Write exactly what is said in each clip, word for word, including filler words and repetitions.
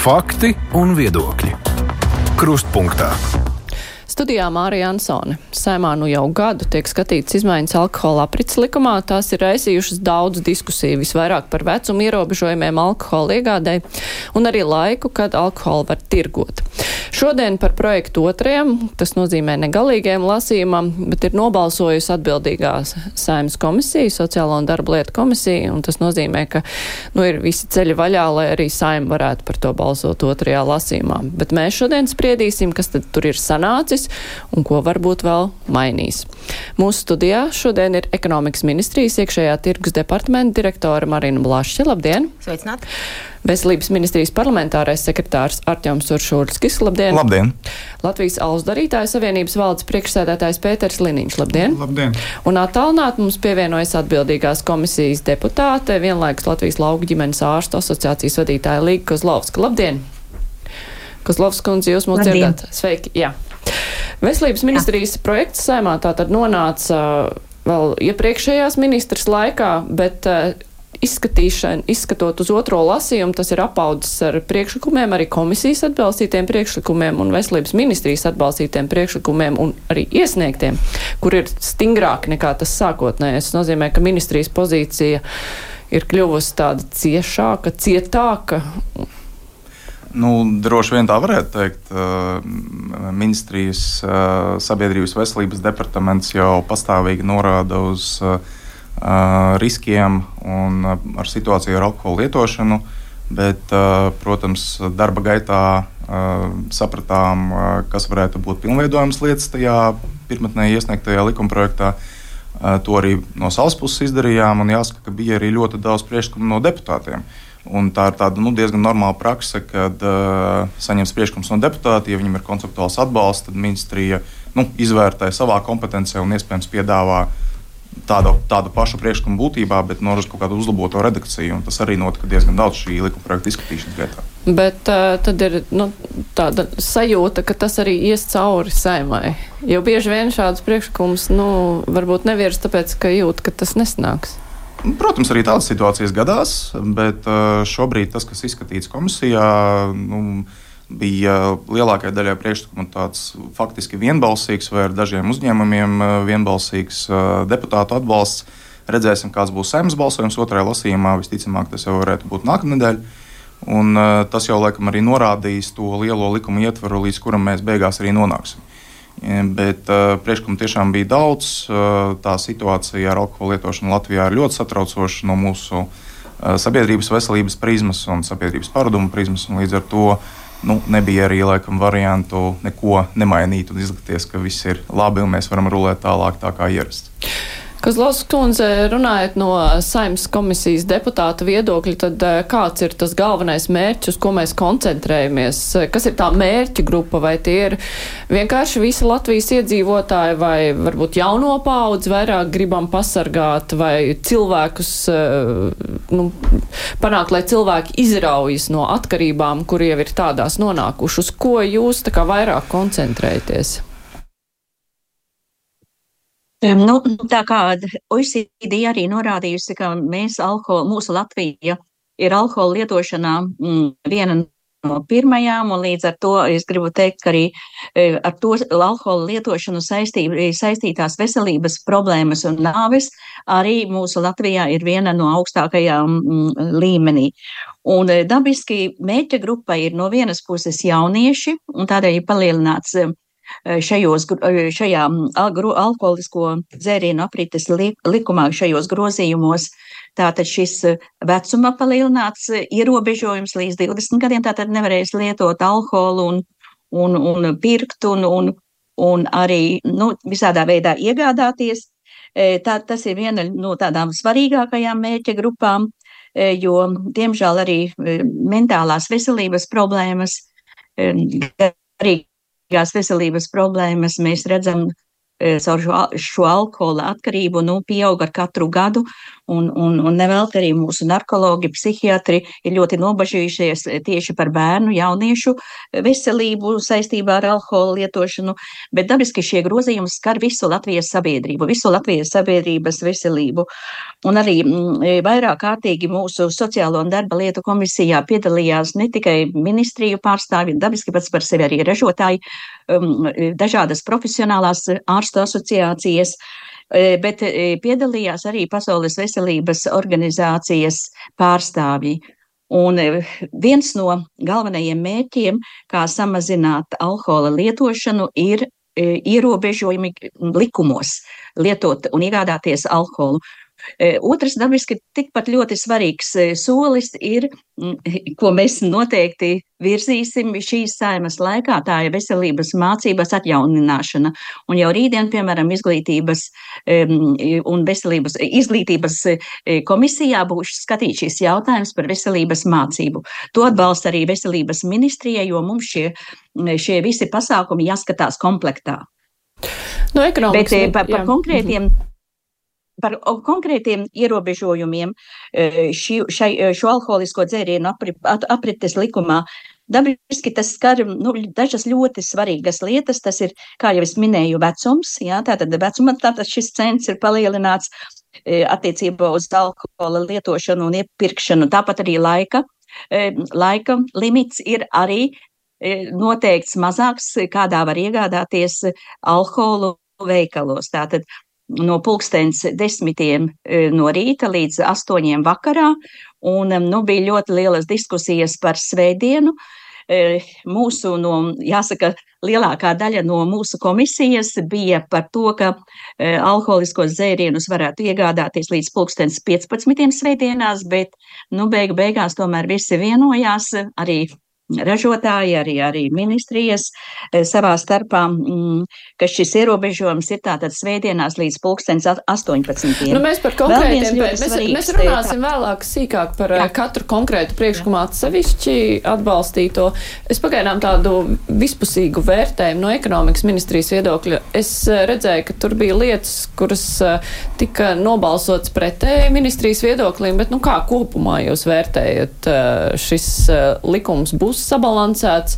Fakti un viedokļi. Krustpunktā. Studijā Mārija Ansone. Saimā nu jau gadu tiek skatīts izmaiņas alkohola aprits likumā. Tās ir raisījušas daudz diskusiju, visvairāk par vecumu ierobežojumiem alkohola iegādei un arī laiku, kad alkoholu var tirgot. Šodien par projektu otrajam, tas nozīmē negalīgajam lasījumam, bet ir nobalsojusi atbildīgā Saeimas komisija, Sociālo un darba lietu komisija, un tas nozīmē, ka nu, ir visi ceļi vaļā, lai arī Saeima varētu par to balsot otrajā lasījumā. Bet mēs šodien spriedīsim, kas tad tur ir sanācis un ko varbūt vēl mainīs. Mūsu studijā šodien ir ekonomikas ministrijas iekšējā tirgus departamenta direktore Marina Blašķe. Labdien! Sveicināt! Veselības ministrijas parlamentārais sekretārs Artjoms Uršulskis. Labdien! Labdien! Latvijas alus darītāju savienības valdes priekšsēdētājs Pēters Liniņš. Labdien! Labdien! Un attālināt mums pievienojas atbildīgās komisijas deputāte, vienlaikus Latvijas lauku ģimenes ārstu asociācijas vadītāja Līga Kozlovska. Labdien! Kozlovska kundze, jūs mūs dzirdat? Sveiki! Jā. Veselības ministrijas Jā. projekts Saeimā tātad nonāca vēl iepriekšējās ministras laikā, bet izskatīšana, izskatot uz otro lasījumu, tas ir apaudzis ar priekšlikumiem, arī komisijas atbalstītiem priekšlikumiem un veselības ministrijas atbalstītiem priekšlikumiem un arī iesniegtiem, kur ir stingrāki nekā tas sākotnējais. Tas nozīmē, ka ministrijas pozīcija ir kļuvusi tāda ciešāka, cietāka. Nu, droši vien tā varētu teikt. Ministrijas sabiedrības veselības departaments jau pastāvīgi norāda uz riskiem un ar situāciju ar alkohola lietošanu, bet, protams, darba gaitā sapratām, kas varētu būt pilnveidojams lietas tajā pirmotnēji iesniegtajā likumprojektā. To arī no savas puses izdarījām, un jāsaka, ka bija arī ļoti daudz priekšlikumu no deputātiem. Un tā ir tāda nu, diezgan normāla prakse, kad uh, saņems priekšlikums no deputāta, ja viņam ir konceptuāls atbalsts, tad ministrija nu, izvērtē savā kompetencē un iespējams piedāvā tādu, tādu pašu priekšlikumu būtībā, bet no kaut kādu uzlaboto redakciju. Un tas arī notika diezgan daudz šī likuma projekta izskatīšanas gaitā. Bet uh, tad ir nu, tāda sajūta, ka tas arī ies cauri Saeimai. Jo bieži vien šādus priekšlikumus nu, varbūt nevirs, tāpēc, ka jūt, ka tas nesnāks. Protams, arī tādas situācijas gadās, bet šobrīd tas, kas izskatīts komisijā, nu, bija lielākajai daļai priekšlikumu tāds faktiski vienbalsīgs vai ar dažiem uzņēmumiem vienbalsīgs deputātu atbalsts. Redzēsim, kāds būs Saeimas balsojums otrajā lasījumā. Visticamāk, tas jau varētu būt nākamnedēļ. Un tas jau laikam arī norādīs to lielo likumu ietvaru, līdz kuram mēs beigās arī nonāksim. Bet uh, priekšlikumu tiešām bija daudz. Uh, tā situācija ar alkohola lietošanu Latvijā ir ļoti satraucoša no mūsu uh, sabiedrības veselības prizmas un sabiedrības pārdomu prizmas. Līdz ar to nu, nebija arī laikam variantu neko nemainīt un izlikties, ka viss ir labi un mēs varam rulēt tālāk tā kā ierasts. Kozlovska kundze, runājot no Saeimas komisijas deputāta viedokļa, tad kāds ir tas galvenais mērķis, uz ko mēs koncentrējamies? Kas ir tā mērķa grupa? Vai tie ir vienkārši visi Latvijas iedzīvotāji vai varbūt jauno paudzi vairāk gribam pasargāt vai cilvēkus, nu, panākt, lai cilvēki izraujas no atkarībām, kuri jau ir tādās nonākuši? Uz ko jūs tā kā vairāk koncentrējaties? Nu, tā kā O E C D arī norādījusi, ka mēs alkohol, mūsu Latvija ir alkohola lietošanā mm, viena no pirmajām, un līdz ar to es gribu teikt, ka arī ar to alkohola lietošanu saistī, saistītās veselības problēmas un nāves arī mūsu Latvijā ir viena no augstākajām mm, līmenī. Un dabiski mērķa grupa ir no vienas puses jaunieši, un tādēļ ir palielināts Šajos, šajā alkoholisko dzērienu aprites likumā šajos grozījumos. Tātad šis vecuma palielināts ierobežojums līdz divdesmit gadiem, tātad nevarēs lietot alkoholu un, un, un pirkt un, un, un arī nu, visādā veidā iegādāties. Tā, tas ir viena no tādām svarīgākajām mērķa grupām, jo, diemžēl, arī mentālās veselības problēmas, arī veselības problēmas mēs redzam caur šo, šo alkohola atkarību nu, pieaug ar katru gadu, un, un, un nevelti arī mūsu narkologi, psihiatri ir ļoti nobažījušies tieši par bērnu, jauniešu veselību saistībā ar alkohola lietošanu, bet dabiski šie grozījumi skar visu Latvijas sabiedrību, visu Latvijas sabiedrības veselību. Un arī m, vairāk kārtīgi mūsu sociālo un darba lietu komisijā piedalījās ne tikai ministriju pārstāvji, dabiski pats par sevi arī ražotāji, um, dažādas profesionālās ārstu asociācijas, bet piedalījās arī Pasaules veselības organizācijas pārstāvji. Un viens no galvenajiem mērķiem, kā samazināt alkohola lietošanu, ir ierobežojumi likumos lietot un iegādāties alkoholu. Otrs dabiski tikpat ļoti svarīgs solis ir, ko mēs noteikti virzīsim šīs saimas laikā, tā ir veselības mācības atjaunināšana. Un jau rītdien, piemēram, izglītības un veselības izglītības komisijā būs skatīt šis jautājums par veselības mācību. To atbalsta arī veselības ministrija, jo mums šie, šie visi pasākumi jāskatās komplektā. No ekonomikas. Bet par, par konkrētiem Par konkrētiem ierobežojumiem ši, šai, šo alkoholisko dzērienu apri, aprites likumā dabiski tas skar nu, dažas ļoti svarīgas lietas. Tas ir, kā jau es minēju, vecums. Jā, tātad vecuma tātad šis cents ir palielināts attiecībā uz alkohola lietošanu un iepirkšanu. Tāpat arī laika, laika limits ir arī noteikts mazāks, kādā var iegādāties alkoholu veikalos. Tātad no pulkstens desmitiem no rīta līdz astoņiem vakarā, un nu, bija ļoti lielas diskusijas par svētdienu. Mūsu, no, jāsaka, lielākā daļa no mūsu komisijas bija par to, ka alkoholiskos dzērienus varētu iegādāties līdz pulkstens piecpadsmitiem svētdienās, bet nu, beig beigās tomēr visi vienojās, arī ražotāji, arī, arī ministrijas savā starpā, ka šis ierobežojums ir tātad svētdienās līdz pulkstens astoņpadsmitiem. Nu, mēs par konkrētiem, mēs, mēs runāsim vēlāk sīkāk par jā. Katru konkrētu priekšlikumu atsevišķi atbalstīto. Es pagaidām tādu vispusīgu vērtējumu no ekonomikas ministrijas viedokļa. Es redzēju, ka tur bija lietas, kuras tika nobalsots pretēji ministrijas viedoklim, bet nu kā kopumā jūs vērtējat šis likums būs sabalansēts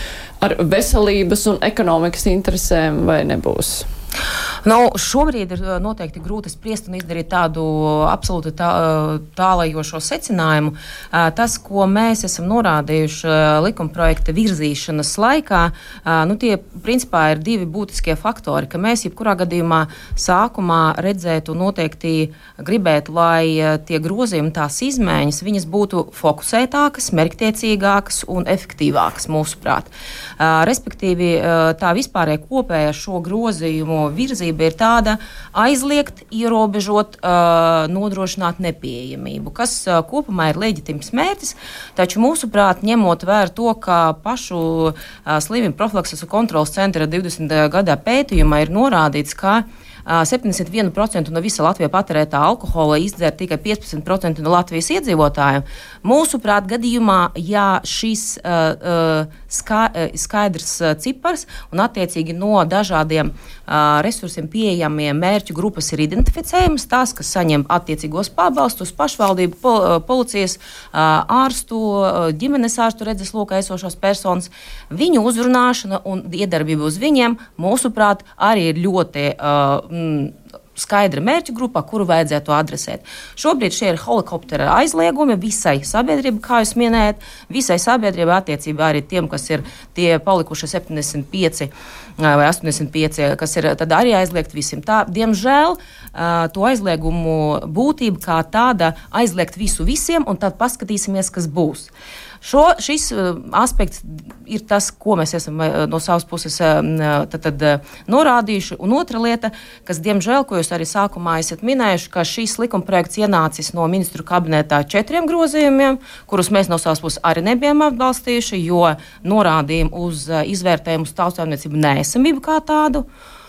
ar veselības un ekonomikas interesēm vai nebūs? Nu, šobrīd ir noteikti grūti spriest un izdarīt tādu absolūti tā, tālajošo secinājumu. Tas, ko mēs esam norādījuši likumprojekta virzīšanas laikā, nu, tie principā ir divi būtiskie faktori, ka mēs jebkurā gadījumā sākumā redzētu noteikti gribētu, lai tie grozījumi, tās izmaiņas, viņas būtu fokusētākas, mērķtiecīgākas un efektīvākas mūsuprāt. Respektīvi, tā vispārēja kopējā šo grozījumu virzība ir tāda aizliegt, ierobežot, uh, nodrošināt nepieejamību, kas uh, kopumā ir leģitīms mērķis, taču mūsuprāt, ņemot vērā to, ka pašu uh, slimību profilakses un kontrolas centra divdesmit gadā pētījumā ir norādīts, ka septiņdesmit viens procents no visa Latvijā patērētā alkohola izdzer tikai piecpadsmit procenti no Latvijas iedzīvotājiem. Mūsuprāt, gadījumā, ja šis uh, ska, skaidrs cipars un attiecīgi no dažādiem uh, resursiem pieejamiem mērķu grupas ir identificējums, tās, kas saņem attiecīgos pabalstus, pašvaldību, pol, policijas, uh, ārstu, uh, ģimenes ārstu redzeslokā esošās personas, viņu uzrunāšana un iedarbība uz viņiem, mūsuprāt, arī ir ļoti uh, skaidra mērķu grupā, kuru vajadzētu adresēt. Šobrīd šie ir helikoptera aizliegumi visai sabiedrībai, kā jūs minējat, visai sabiedrībai attiecībā arī tiem, kas ir tie palikuši septiņdesmit pieci vai astoņdesmit pieci, kas ir tad arī aizliegt visiem. Tā, diemžēl, to aizliegumu būtība kā tāda aizliegt visu visiem, un tad paskatīsimies, kas būs. Šo, šis uh, aspekts ir tas, ko mēs esam uh, no savas puses uh, tad, tad, uh, norādījuši. Un otra lieta, kas, diemžēl, ko jūs arī sākumā esat minējuši, ka šīs likumprojekts ienācis no ministru kabinetā četriem grozījumiem, kurus mēs no savas puses arī nebijām atbalstījuši, jo norādījām uz uh, izvērtējumu uz tautsājumniecību neesamību kā tādu.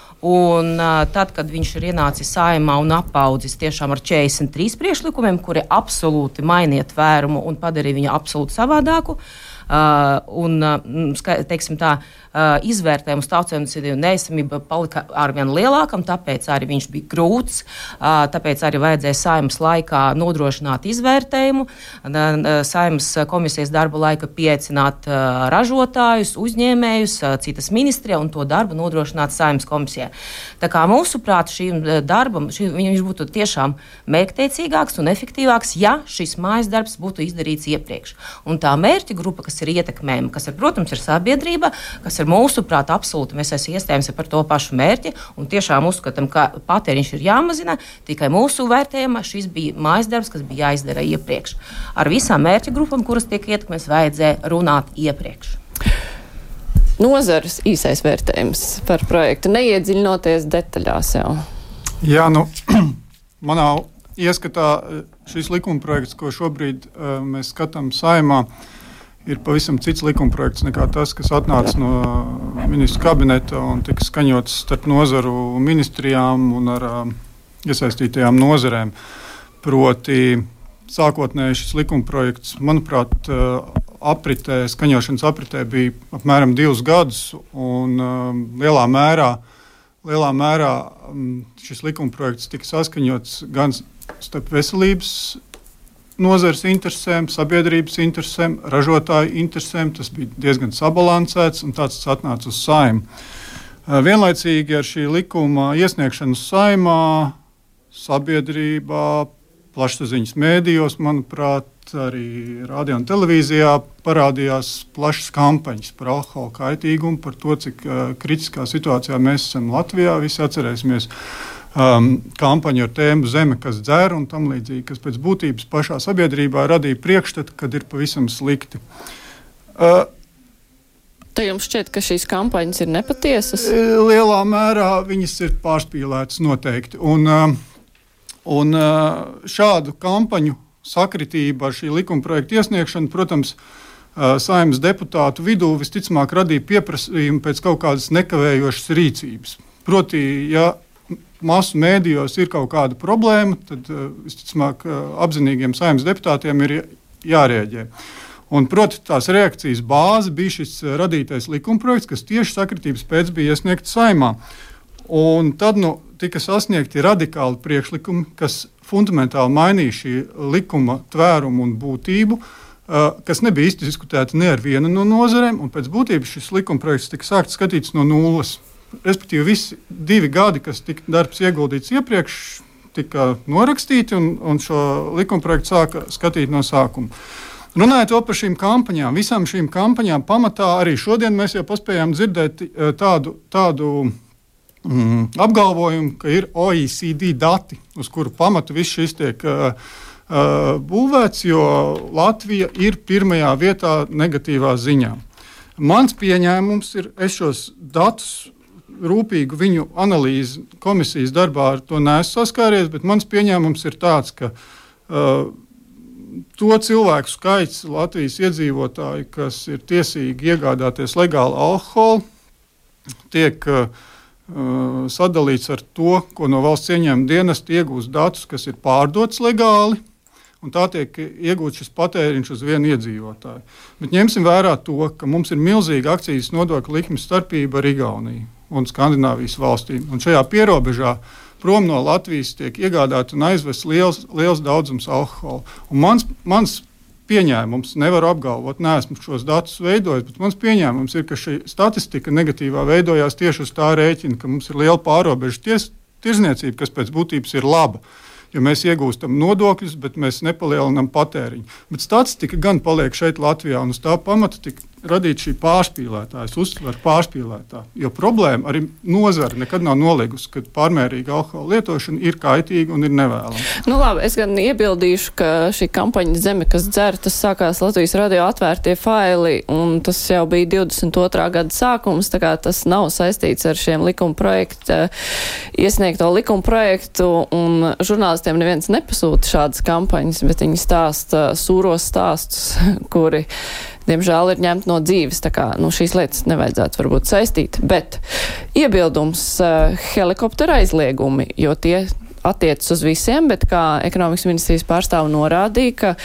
Un uh, tad, kad viņš ir ienācis Saeimā un apaudzis tiešām ar četrdesmit trīs priekšlikumiem, kuri absolūti mainiet tvērumu un padarīja viņu absolūti savādāku, Uh, un, uh, teiksim tā, uh, izvērtējumu uz tautsēmniecību neesamība palika arvien lielākam, tāpēc arī viņš bija grūts, uh, tāpēc arī vajadzēja Saeimas laikā nodrošināt izvērtējumu, uh, Saeimas komisijas darba laika pieaicināt uh, ražotājus, uzņēmējus, uh, citas ministrija un to darbu nodrošināt Saeimas komisijā. Tā kā mūsuprāt šīm darbam, šī, viņš būtu tiešām mērķtiecīgāks un efektīvāks, ja šis mājas darbs būtu izdarīts iepriekš. Un tā mērķa grupa, kas ir ietekmējama, kas ir, protams, ir sabiedrība, kas ir mūsuprāt absolūti, mēs esam iestājams par to pašu mērķi un tiešām uzskatām, ka patēriņš ir jāmazina, tikai mūsu vērtējumā šis bija mājas darbs, kas bija jāizdara iepriekš. Ar visām mērķa grupām, kuras tiek ietekmēs, vajadzēja runāt iepriekš. Nozares īsais vērtējums par projektu, neiedziļinoties detaļās jau. Jā, nu, manā ieskatā šis likumprojekts, ko šobrīd uh, mēs skatām Saeimā, ir pavisam cits likumprojekts nekā tas, kas atnāca no ministru kabineta un tika skaņots starp nozaru ministrijām un ar uh, iesaistītajām nozarēm. Proti, sākotnēji šis likumprojekts, manuprāt, uh, apritē, skaņošanas apritē bija apmēram divus gadus, un um, lielā mērā, lielā mērā um, šis likumprojekts tika saskaņots gan starp veselības nozares interesēm, sabiedrības interesēm, ražotāju interesēm. Tas bija diezgan sabalansēts, un tāds tas atnāca uz Saeimu. Uh, vienlaicīgi ar šī likuma iesniegšanu Saeimā, sabiedrībā, plašsaziņas mēdījos, manuprāt, arī radio un televīzijā parādījās plašas kampaņas par alkohola kaitīgumu, par to, cik uh, kritiskā situācijā mēs esam Latvijā. Visi atcerēsimies um, kampaņu ar tēmu Zeme, kas dzer un tam līdzīgi, kas pēc būtības pašā sabiedrībā radīja priekšstatu, kad ir pavisam slikti. Uh, Te jums šķiet, ka šīs kampaņas ir nepatiesas? Lielā mērā viņas ir pārspīlētas noteikti. Un, uh, un uh, šādu kampaņu sakritība ar šī likumprojekta iesniegšanu, protams, Saeimas deputātu vidū visticamāk radīja pieprasījumu pēc kaut kādas nekavējošas rīcības. Proti, ja masu mēdījos ir kaut kāda problēma, tad visticamāk apzinīgiem Saeimas deputātiem ir jārēģē. Un, proti, tās reakcijas bāze bija šis radītais likumprojekts, kas tieši sakritības pēc bija iesniegts Saeimā. Un tad nu, tika sasniegti radikāli priekšlikumi, kas fundamentāli mainīja šī likuma tvērumu un būtību, kas nebija izdiskutēti ne ar vienu no nozarēm, un pēc būtības šis likumprojekts tika sākts skatīts no nulles. Respektīvi, visi divi gadi, kas tika darbs ieguldīts iepriekš, tika norakstīti, un, un šo likumprojektu sāka skatīt no sākuma. Runājot vēl par šīm kampaņām, visām šīm kampaņām pamatā arī šodien mēs jau paspējām dzirdēt tādu, tādu mm, apgalvojumu, ka ir O E C D dati, uz kuru pamatu viss šis tiek uh, uh, būvēts, jo Latvija ir pirmajā vietā negatīvā ziņā. Mans pieņēmums ir, es šos datus rūpīgu viņu analīzi komisijas darbā ar to neesmu saskāries, bet mans pieņēmums ir tāds, ka uh, to cilvēku skaits Latvijas iedzīvotāji, kas ir tiesīgi iegādāties legālu alkoholu, tiek uh, sadalīts ar to, ko no valsts ieņēmuma dienesta iegūst datus, kas ir pārdots legāli, un tā tiek iegūts šis patēriņš uz vienu iedzīvotāju. Bet ņemsim vērā to, ka mums ir milzīga akcijas nodokļu likmes starpība ar Igauniju un Skandināvijas valstīm. Un šajā pierobežā prom no Latvijas tiek iegādāt un aizvest liels, liels daudzums alkohola. Un mans, mans pieņēmums, nevaru apgalvot, neesmu šos datus veidojis, bet mans pieņēmums ir, ka šī statistika negatīvā veidojās tieši uz tā rēķina, ka mums ir liela pārobežu ties, tirzniecība, kas pēc būtības ir laba. Jo mēs iegūstam nodokļus, bet mēs nepalielinām patēriņu. Bet statistika gan paliek šeit Latvijā, un uz tā pamata tika radīt šī pārspīlētā, es uztveru pārspīlētā. Jo problēma arī nozara nekad nav noliegusi, ka pārmērīga alkohola lietošana ir kaitīga un ir nevēlama. Nu labi, es gan iebildīšu, ka šī kampaņa Zeme, kas dzer, tas sākās Latvijas radio atvērtie faili, un tas jau bija divdesmit otrā gada sākums, tā kā tas nav saistīts ar šiem likuma projektu, iesniegto likuma projektu, un žurnālistiem neviens nepasūta šādas kampaņas, bet viņi stāsta sūros stāstus, kuri diemžēl ir ņemt no dzīves, tā kā nu, šīs lietas nevajadzētu varbūt saistīt. Bet iebildums uh, helikoptera aizliegumi, jo tie attiecas uz visiem, bet kā ekonomikas ministrijas pārstāvu norādīja, ka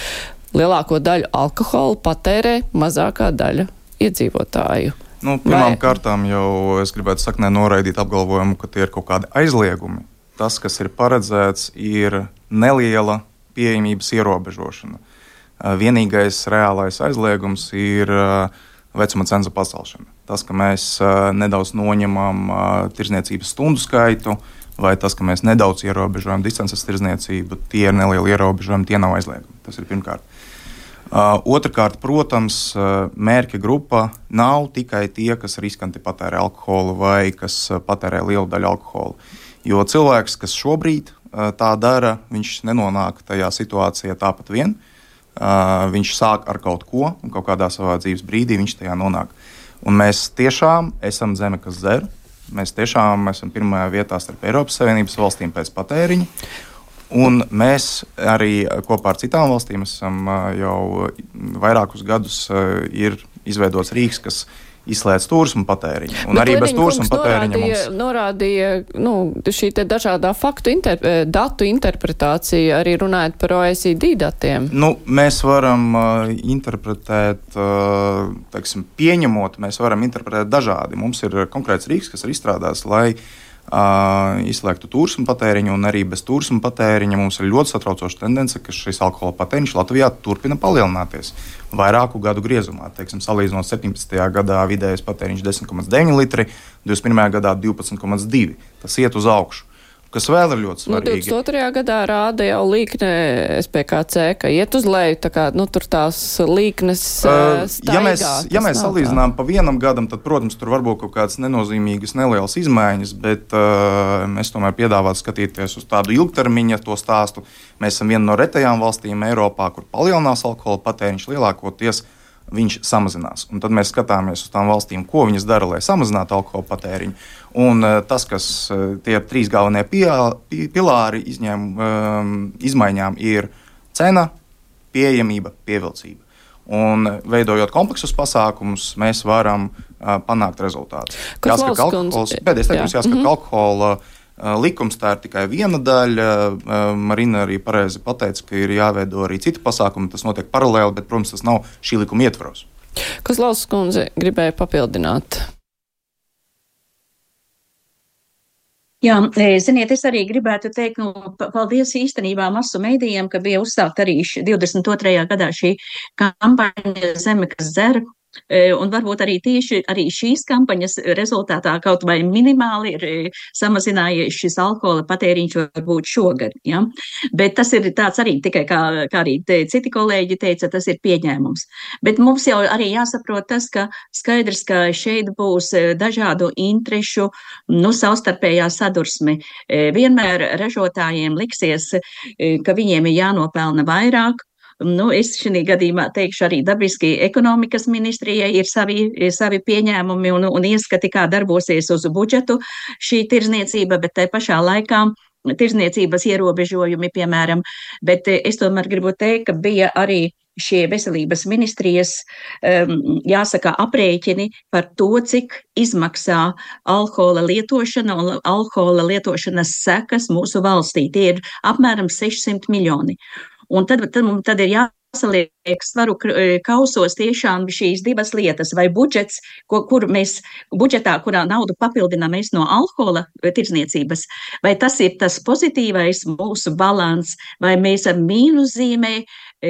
lielāko daļu alkohola patērē mazākā daļa iedzīvotāju. Nu, pirmām Vai... kārtām jau es gribētu saknē noraidīt apgalvojumu, ka tie ir kaut kādi aizliegumi. Tas, kas ir paredzēts, ir neliela pieejamības ierobežošana. Vienīgais reālais aizliegums ir vecuma cenza pacelšana. Tas, ka mēs nedaudz noņemam tirdzniecības stundu skaitu, vai tas, ka mēs nedaudz ierobežojam distances tirdzniecību, tie ir nelieli ierobežojumi, tie nav aizliegumi. Tas ir pirmkārt. Uh, Otrakārt, protams, uh, mērķa grupa nav tikai tie, kas riskanti patērē alkoholu vai kas uh, patērē lielu daļu alkoholu. Jo cilvēks, kas šobrīd uh, tā dara, viņš nenonāk tajā situācijā tāpat vien. Uh, viņš sāk ar kaut ko, un kaut kādā savā dzīves brīdī viņš tajā nonāk. Un mēs tiešām esam zeme, kas dzer. Mēs tiešām esam pirmajā vietā starp Eiropas Savienības valstīm pēc patēriņa. Un mēs arī kopā ar citām valstīm esam jau vairākus gadus ir izveidots rīks, kas izslēdz turismu patēriņu. Un Bet arī bez turismu patēriņa norādīja, mums... Norādīja nu, šī te dažādā faktu inter, datu interpretācija, arī runājot par O E C D datiem. Nu, mēs varam uh, interpretēt, uh, teiksim, pieņemot, mēs varam interpretēt dažādi. Mums ir konkrēts rīks, kas ir izstrādāts, lai Uh, izslēgtu turismu patēriņu, un arī bez turismu patēriņa mums ir ļoti satraucoša tendence, ka šis alkohola patēriņš Latvijā turpina palielināties vairāku gadu griezumā. Teiksim, salīdzinot septiņpadsmitajā gadā vidējais patēriņš desmit komats deviņi litri, divdesmit pirmajā gadā divpadsmit komats divi. Tas iet uz augšu. Kas vēl ir ļoti svarīgi. Nu, divdesmit otrajā gadā rāda jau līkne S P K C, ka iet uz leju, tā kā, nu, tur tās līknes uh, staigā. Ja mēs, ja mēs salīdzinām pa vienam gadam, tad, protams, tur varbūt kaut kādas nenozīmīgas, nelielas izmaiņas, bet uh, mēs tomēr piedāvātu skatīties uz tādu ilgtermiņa to stāstu. Mēs esam viena no retajām valstīm Eiropā, kur palielinās alkohola patēriņš lielākoties. Viņš samazinās. Un tad mēs skatāmies uz tām valstīm, ko viņas dara, lai samazinātu alkohola patēriņu. Un uh, tas, kas uh, tie trīs galvenie pilāri izņēm, um, izmaiņām, ir cena, pieejamība, pievilcība. Un veidojot kompleksus pasākumus, mēs varam uh, panākt rezultātus. Jāsaka, ka alkohols, pēdējais teikums, jāsaka, mm-hmm. ka alkohola likums tā ir tikai viena daļa. Marina arī pareizi pateica, ka ir jāveido arī citi pasākumi. Tas notiek paralēli, bet, protams, tas nav šī likuma ietvaros. Kozlauskas kundze gribēja papildināt. Jā, ziniet, es arī gribētu teikt, nu, paldies īstenībā masu mēdījiem, ka bija uzsākt arī divdesmit otrajā gadā šī kampaņa Zeme, kas dzer. Un varbūt arī tieši arī šīs kampaņas rezultātā kaut vai minimāli ir samazinājies šis alkohola patēriņš varbūt šogad. Ja? Bet tas ir tāds arī tikai, kā, kā arī te, citi kolēģi teica, tas ir pieņēmums. Bet mums jau arī jāsaprot tas, ka skaidrs, ka šeit būs dažādu interešu, nu, savstarpējā sadursme. Vienmēr ražotājiem liksies, ka viņiem ir jānopelna vairāk. Nu, es šī gadījumā teikšu arī dabiski ekonomikas ministrijai ir savi, savi pieņēmumi un, un ieskati, kā darbosies uz budžetu šī tirdzniecība, bet tai pašā laikā tirdzniecības ierobežojumi, piemēram. Bet es tomēr gribu teikt, ka bija arī šie veselības ministrijas, um, jāsaka, aprēķini par to, cik izmaksā alkohola lietošana un alkohola lietošanas sekas mūsu valstī. Tie ir apmēram sešsimt miljoni. Un tad, tad, tad ir jāsaliek svaru kausos tiešām šīs divas lietas, vai budžets, ko, kur mēs, budžetā, kurā naudu papildinām mēs no alkohola tirdzniecības, vai tas ir tas pozitīvais mūsu balans, vai mēs ar mīnuszīmē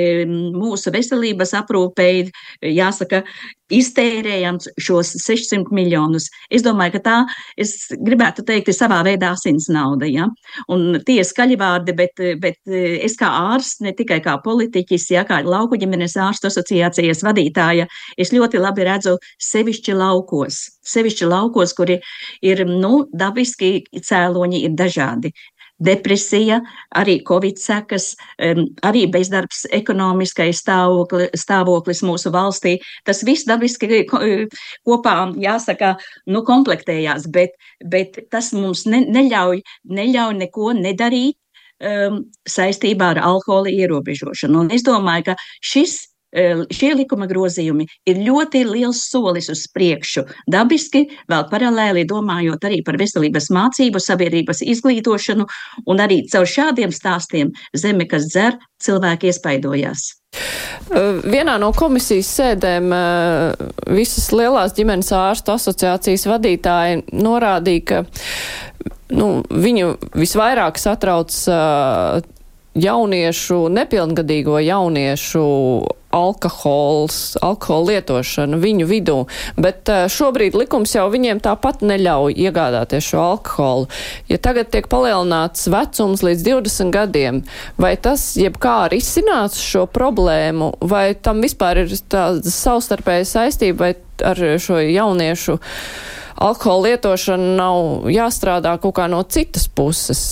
mūsu veselības aprūpei, jāsaka, iztērējam šos sešsimt miljonus. Es domāju, ka tā, es gribētu teikt, ir savā veidā asins nauda, ja? Un tie ir skaļi vārdi, bet, bet es kā ārsts, ne tikai kā politiķis, ja, kā lauku ģimenes ārstu asociācijas vadītāja, es ļoti labi redzu sevišķi laukos, sevišķi laukos, kuri ir, nu, dabiski cēloņi ir dažādi. Depresija, arī Covid sekas, arī bezdarbs, ekonomiskais stāvokli, stāvoklis mūsu valstī. Tas viss dabiski kopā, jāsaka, nu, komplektējās, bet, bet tas mums ne, neļauj, neļauj neko nedarīt um, saistībā ar alkohola ierobežošanu. Un es domāju, ka šis šie likuma grozījumi ir ļoti liels solis uz priekšu. Dabiski, vēl paralēli domājot arī par veselības mācību, sabiedrības izglītošanu, un arī caur šādiem stāstiem Zeme, kas dzer, cilvēki iespaidojās. Vienā no komisijas sēdēm visas lielās ģimenes ārstu asociācijas vadītāji norādīja, ka nu, viņu visvairāk satrauc jauniešu, nepilngadīgo jauniešu alkohols, alkohola lietošana viņu vidū, bet šobrīd likums jau viņiem tāpat neļauj iegādāties šo alkoholu. Ja tagad tiek palielināts vecums līdz divdesmit gadiem, vai tas jebkā risinās šo problēmu, vai tam vispār ir tāda savstarpēja saistība, vai ar šo jauniešu alkohola lietošanu nav jāstrādā kaut kā no citas puses?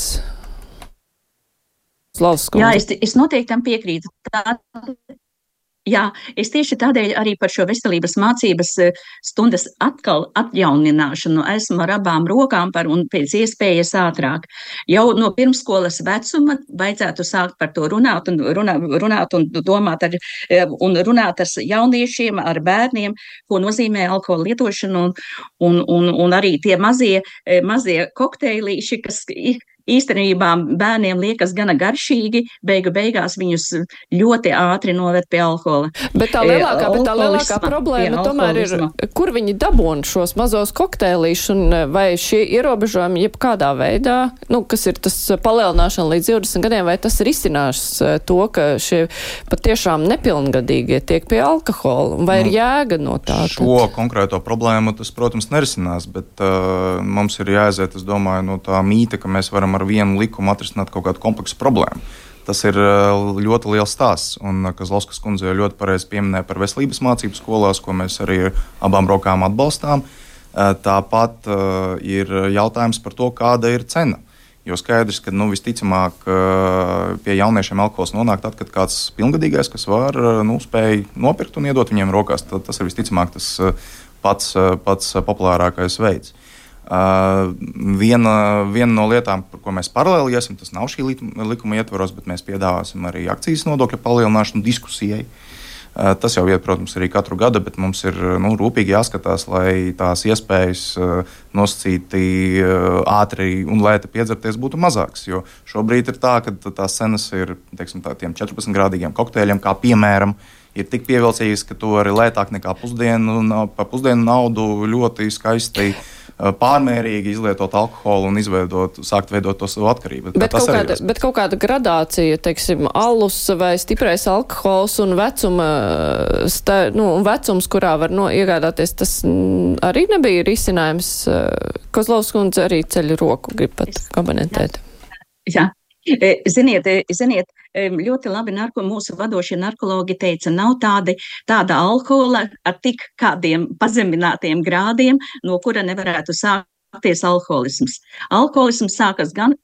Jā, es, es noteikti tam piekrītu. Tā, jā, es tieši tādēļ arī par šo veselības mācības stundas atkal atjaunināšanu esmu ar abām rokām par un pēc iespējas ātrāk. Jau no pirmskolas vecuma vajadzētu sākt par to runāt un, runā, runāt un domāt ar, un runāt ar jauniešiem, ar bērniem, ko nozīmē alkohola lietošana un, un, un, un arī tie mazie, mazie kokteilīši, kas īstenībā bērniem liekas gana garšīgi, beigu beigās viņus ļoti ātri noved pie alkohola. Bet tā lielākā, bet tā lielākā problēma tomēr ir, kur viņi dabūna šos mazos kokteilīšus, un vai šie ierobežojumi jebkādā veidā, nu, kas ir tas palielināšana līdz divdesmit gadiem, vai tas risinās to, ka šie patiešām nepilngadīgie tiek pie alkohola, vai nu, ir jēga no tā? Šo tad? Konkrēto problēmu tas, protams, nerisinās, bet uh, mums ir jāaiziet, es domāju, no tā mīta, ka mēs varam ar vienu likumu atrisināt kaut kādu kompleksu problēmu. Tas ir ļoti liels stāsts, un Kazlauskas kundze jau ļoti pareizi pieminēja par veselības mācību skolās, ko mēs arī ar abām rokām atbalstām. Tāpat ir jautājums par to, kāda ir cena. Jo skaidrs, ka nu, visticamāk pie jauniešiem alkohols nonāk tad, kad kāds pilngadīgais, kas var, nu, spēj nopirkt un iedot viņiem rokās, tad tas ir visticamāk tas pats, pats populārākais veids. Uh, viena, viena no lietām, par ko mēs paralēli iesim, tas nav šī likuma ietvaros, bet mēs piedāvāsim arī akcijas nodokļa palielināšanu diskusijai. Uh, tas jau iet, protams, arī katru gadu, bet mums ir nu, rūpīgi jāskatās, lai tās iespējas uh, nosacīti uh, ātri un lēti piedzerties būtu mazāks. Jo šobrīd ir tā, ka tās cenas ir, teiksim, tā, tiem četrpadsmit grādīgiem kokteļiem, kā piemēram, ir tik pievilcīgas, ka to arī lētāk nekā pusdienu, pa pusdienu naudu ļoti skaisti pārmērīgi izlietot alkoholu un izveidot, sākt veidot to savu atkarību. Bet, kaut kāda, bet kaut kāda gradācija, teiksim, alus vai stiprais alkohols un vecuma, stā, nu, vecums, kurā var no, iegādāties, tas arī nebija risinājums. Kozlovs kundze arī ceļ roku, grib pat komentēt. Jā. Ziniet, ziniet, ļoti labi narko, mūsu vadošie narkologi teica, nav tādi, tāda alkohola ar tik kādiem pazeminātiem grādiem, no kura nevarētu sākties alkoholisms. Alkoholisms sākas gan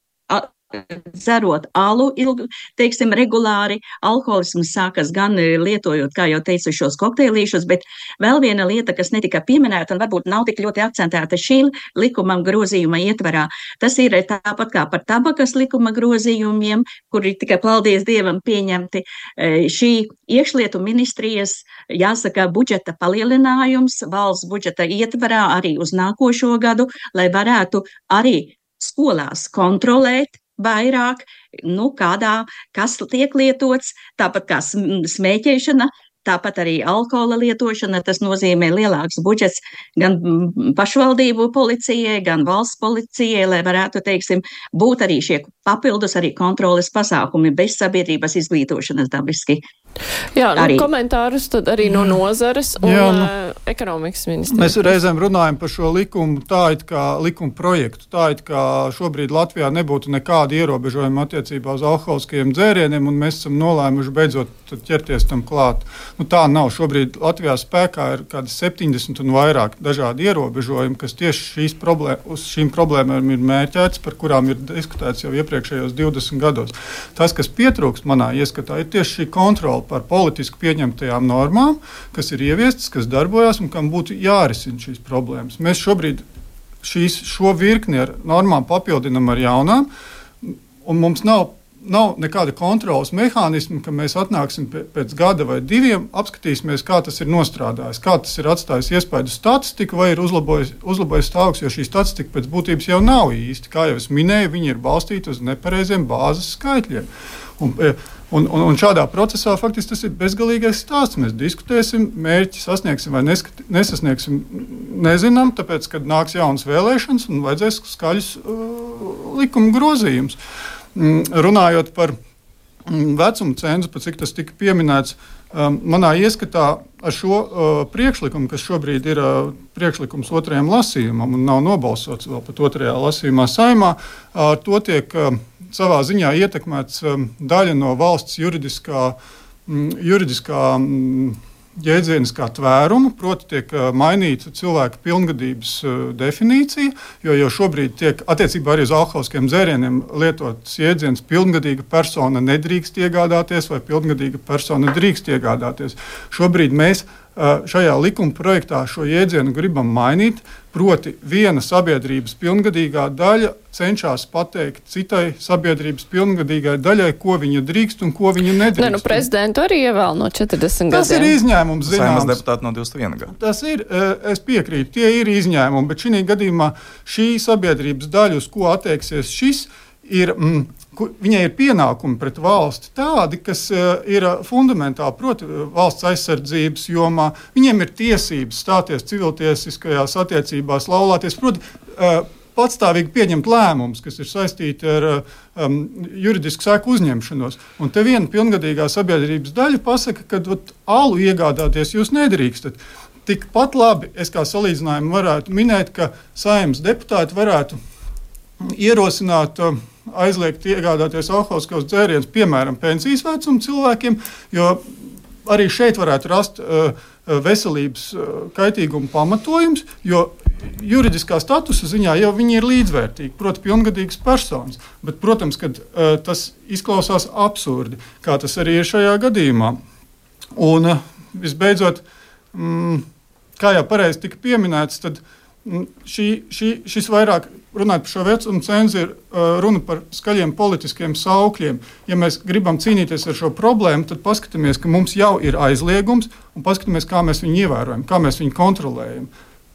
dzerot alu, ilgu, teiksim, regulāri, alkoholisms sākas gan lietojot, kā jau teicu, šos kokteilīšus, bet vēl viena lieta, kas netika pieminēta un varbūt nav tik ļoti akcentēta šī likuma grozījuma ietvarā, tas ir tāpat kā par tabakas likuma grozījumiem, kuri tikai, paldies Dievam, pieņemti šī iekšlietu ministrijas, jāsaka, budžeta palielinājums valsts budžeta ietvarā arī uz nākošo gadu, lai varētu arī skolās kontrolēt vairāk, nu, kādā, kas tiek lietots, tāpat kā smēķēšana, tāpat arī alkohola lietošana, tas nozīmē lielāks budžets gan pašvaldību policijai, gan valsts policijai, lai varētu, teiksim, būt arī šie papildus arī kontroles pasākumi bez sabiedrības izglītošanas dabiski. Jā, nu, arī. Komentārus tad arī no nozares un Jā, nu, ekonomikas ministrijas. Mēs reizēm runājam par šo likumu, tā it kā likuma projektu, tā it kā šobrīd Latvijā nebūtu nekāda ierobežojuma attiecībā uz alkoholiskajiem dzērieniem, un mēs esam nolēmuši beidzot ķerties tam klāt. Nu, tā nav. Šobrīd Latvijā spēkā ir kādi septiņdesmit un vairāk dažādi ierobežojumi, kas tieši šīs problēma, uz šīm problēmām ir mērķēts, par kurām ir diskutēts jau iepriekšējos divdesmit gados. Tas, kas pietrūkst manā ieskatā, ir tieši šī kontrola par politiski pieņemtajām normām, kas ir ieviestas, kas darbojas un kam būtu jārisina šīs problēmas. Mēs šobrīd šīs, šo virkni ar normām papildinam ar jaunām, un mums nav nav nekāda kontrolas mehānisma, ka mēs atnāksim pēc gada vai diviem, apskatīsimies, kā tas ir nostrādājis, kā tas ir atstājis iespaidu statistiku vai ir uzlabojis, uzlabojis stāvoklis, jo šī statistika pēc būtības jau nav īsti. Kā jau es minēju, viņi ir balstīti uz nepareiziem bāzes skaitļiem. Un, un, un, un šādā procesā faktiski tas ir bezgalīgais stāsts. Mēs diskutēsim, mērķi sasniegsim vai neskat, nesasniegsim, nezinām, tāpēc, kad nāks jaunas vēlēšanas un vajadzēs skaļus uh, likuma grozījumus. Mm, runājot par mm, vecumu cenzu, pat cik tas tika pieminēts, um, manā ieskatā ar šo uh, priekšlikumu, kas šobrīd ir uh, priekšlikums otrajam lasījumam un nav nobalsots vēl pat otrajā lasījumā Saeimā, ar uh, to tiek uh, savā ziņā ietekmēts um, daļa no valsts juridiskā, mm, juridiskā mm, jēdzieniskā tvēruma, proti tiek uh, mainīta cilvēka pilngadības uh, definīcija, jo jau šobrīd tiek attiecībā arī uz alkoholiskiem dzērieniem lietots jēdziens pilngadīga persona nedrīkst iegādāties vai pilngadīga persona drīkst iegādāties. Šobrīd mēs uh, šajā likuma projektā šo jēdzienu gribam mainīt, proti viena sabiedrības pilngadīgā daļa cenšas pateikt citai sabiedrības pilngadīgai daļai, ko viņa drīkst un ko viņa nedrīkst. Ne, nu, prezidentu arī ievēl no četrdesmit gadiem. Tas ir izņēmums, zināms. Saeimas deputāti no divdesmit viena gada. Tas ir, es piekrītu, tie ir izņēmumi, bet šī gadījumā šī sabiedrības daļa, uz ko attieksies šis, ir, mm, viņai ir pienākumi pret valsti tādi, kas uh, ir fundamentāli, proti, valsts aizsardzības jomā. Viņiem ir tiesības stāties civiltiesiskajās attiecībās, laulāties, proti, uh, patstāvīgi pieņemt lēmumus, kas ir saistīti ar um, juridisku seku uzņemšanos. Un te viena pilngadīgā sabiedrības daļa pasaka, ka ot, alu iegādāties jūs nedrīkstat. Tikpat labi, es kā salīdzinājumu varētu minēt, ka Saeimas deputāti varētu ierosināt uh, aizliegt iegādāties alkoholiskos dzērienus, piemēram, pensijas vecuma cilvēkiem, jo arī šeit varētu rast uh, veselības uh, kaitīguma pamatojums, jo juridiskā statusa ziņā jau viņi ir līdzvērtīgi, proti pilngadīgas personas. Bet, protams, kad uh, tas izklausās absurdi, kā tas arī ir šajā gadījumā. Un uh, visbeidzot, mm, kā jau pareizi tika pieminēts, tad mm, šī, šī, šis vairāk runāt par šo vecumu cenzu ir uh, runa par skaļiem politiskiem saukļiem. Ja mēs gribam cīnīties ar šo problēmu, tad paskatāmies, ka mums jau ir aizliegums un paskatāmies, kā mēs viņu ievērojam, kā mēs viņu kontrolējam.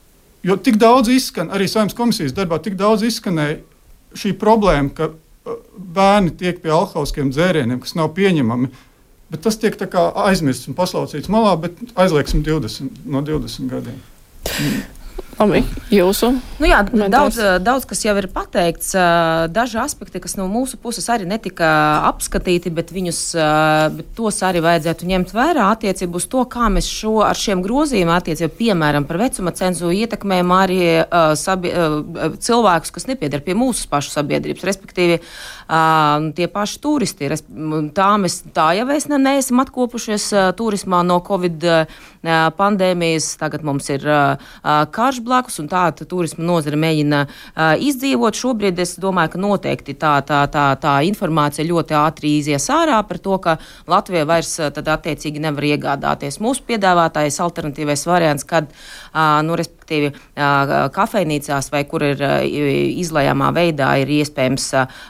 Jo tik daudz izskan, arī Saeimas komisijas darbā, tik daudz izskanēja šī problēma, ka uh, bērni tiek pie alkoholiskiem dzērieniem, kas nav pieņemami, bet tas tiek tā kā aizmirsts un paslaucīts malā, bet aizliegsim divdesmit, no divdesmit gadiem. Mm. Labi, jūsu? Nu jā, daudz, daudz, kas jau ir pateikts, daži aspekti, kas no mūsu puses arī netika apskatīti, bet viņus, bet tos arī vajadzētu ņemt vērā attiecību uz to, kā mēs šo ar šiem grozījumiem attiecību, piemēram, par vecuma cenzu ietekmējam arī uh, sabi, uh, cilvēkus, kas nepiedar pie mūsu pašu sabiedrības, respektīvi uh, tie paši turisti. Tā mēs tā jau es ne, neesam atkopušies uh, turismā no Covid uh, pandēmijas, tagad mums ir uh, karš blakus, un tā turisma nozara mēģina uh, izdzīvot. Šobrīd es domāju, ka noteikti tā, tā, tā, tā informācija ļoti ātri izies ārā par to, ka Latvija vairs tad attiecīgi nevar iegādāties. Mūsu piedāvātais alternatīvais variants, kad, uh, nu, respektīvi, uh, kafejnīcās vai kur ir uh, izlējamā veidā ir iespējams uh,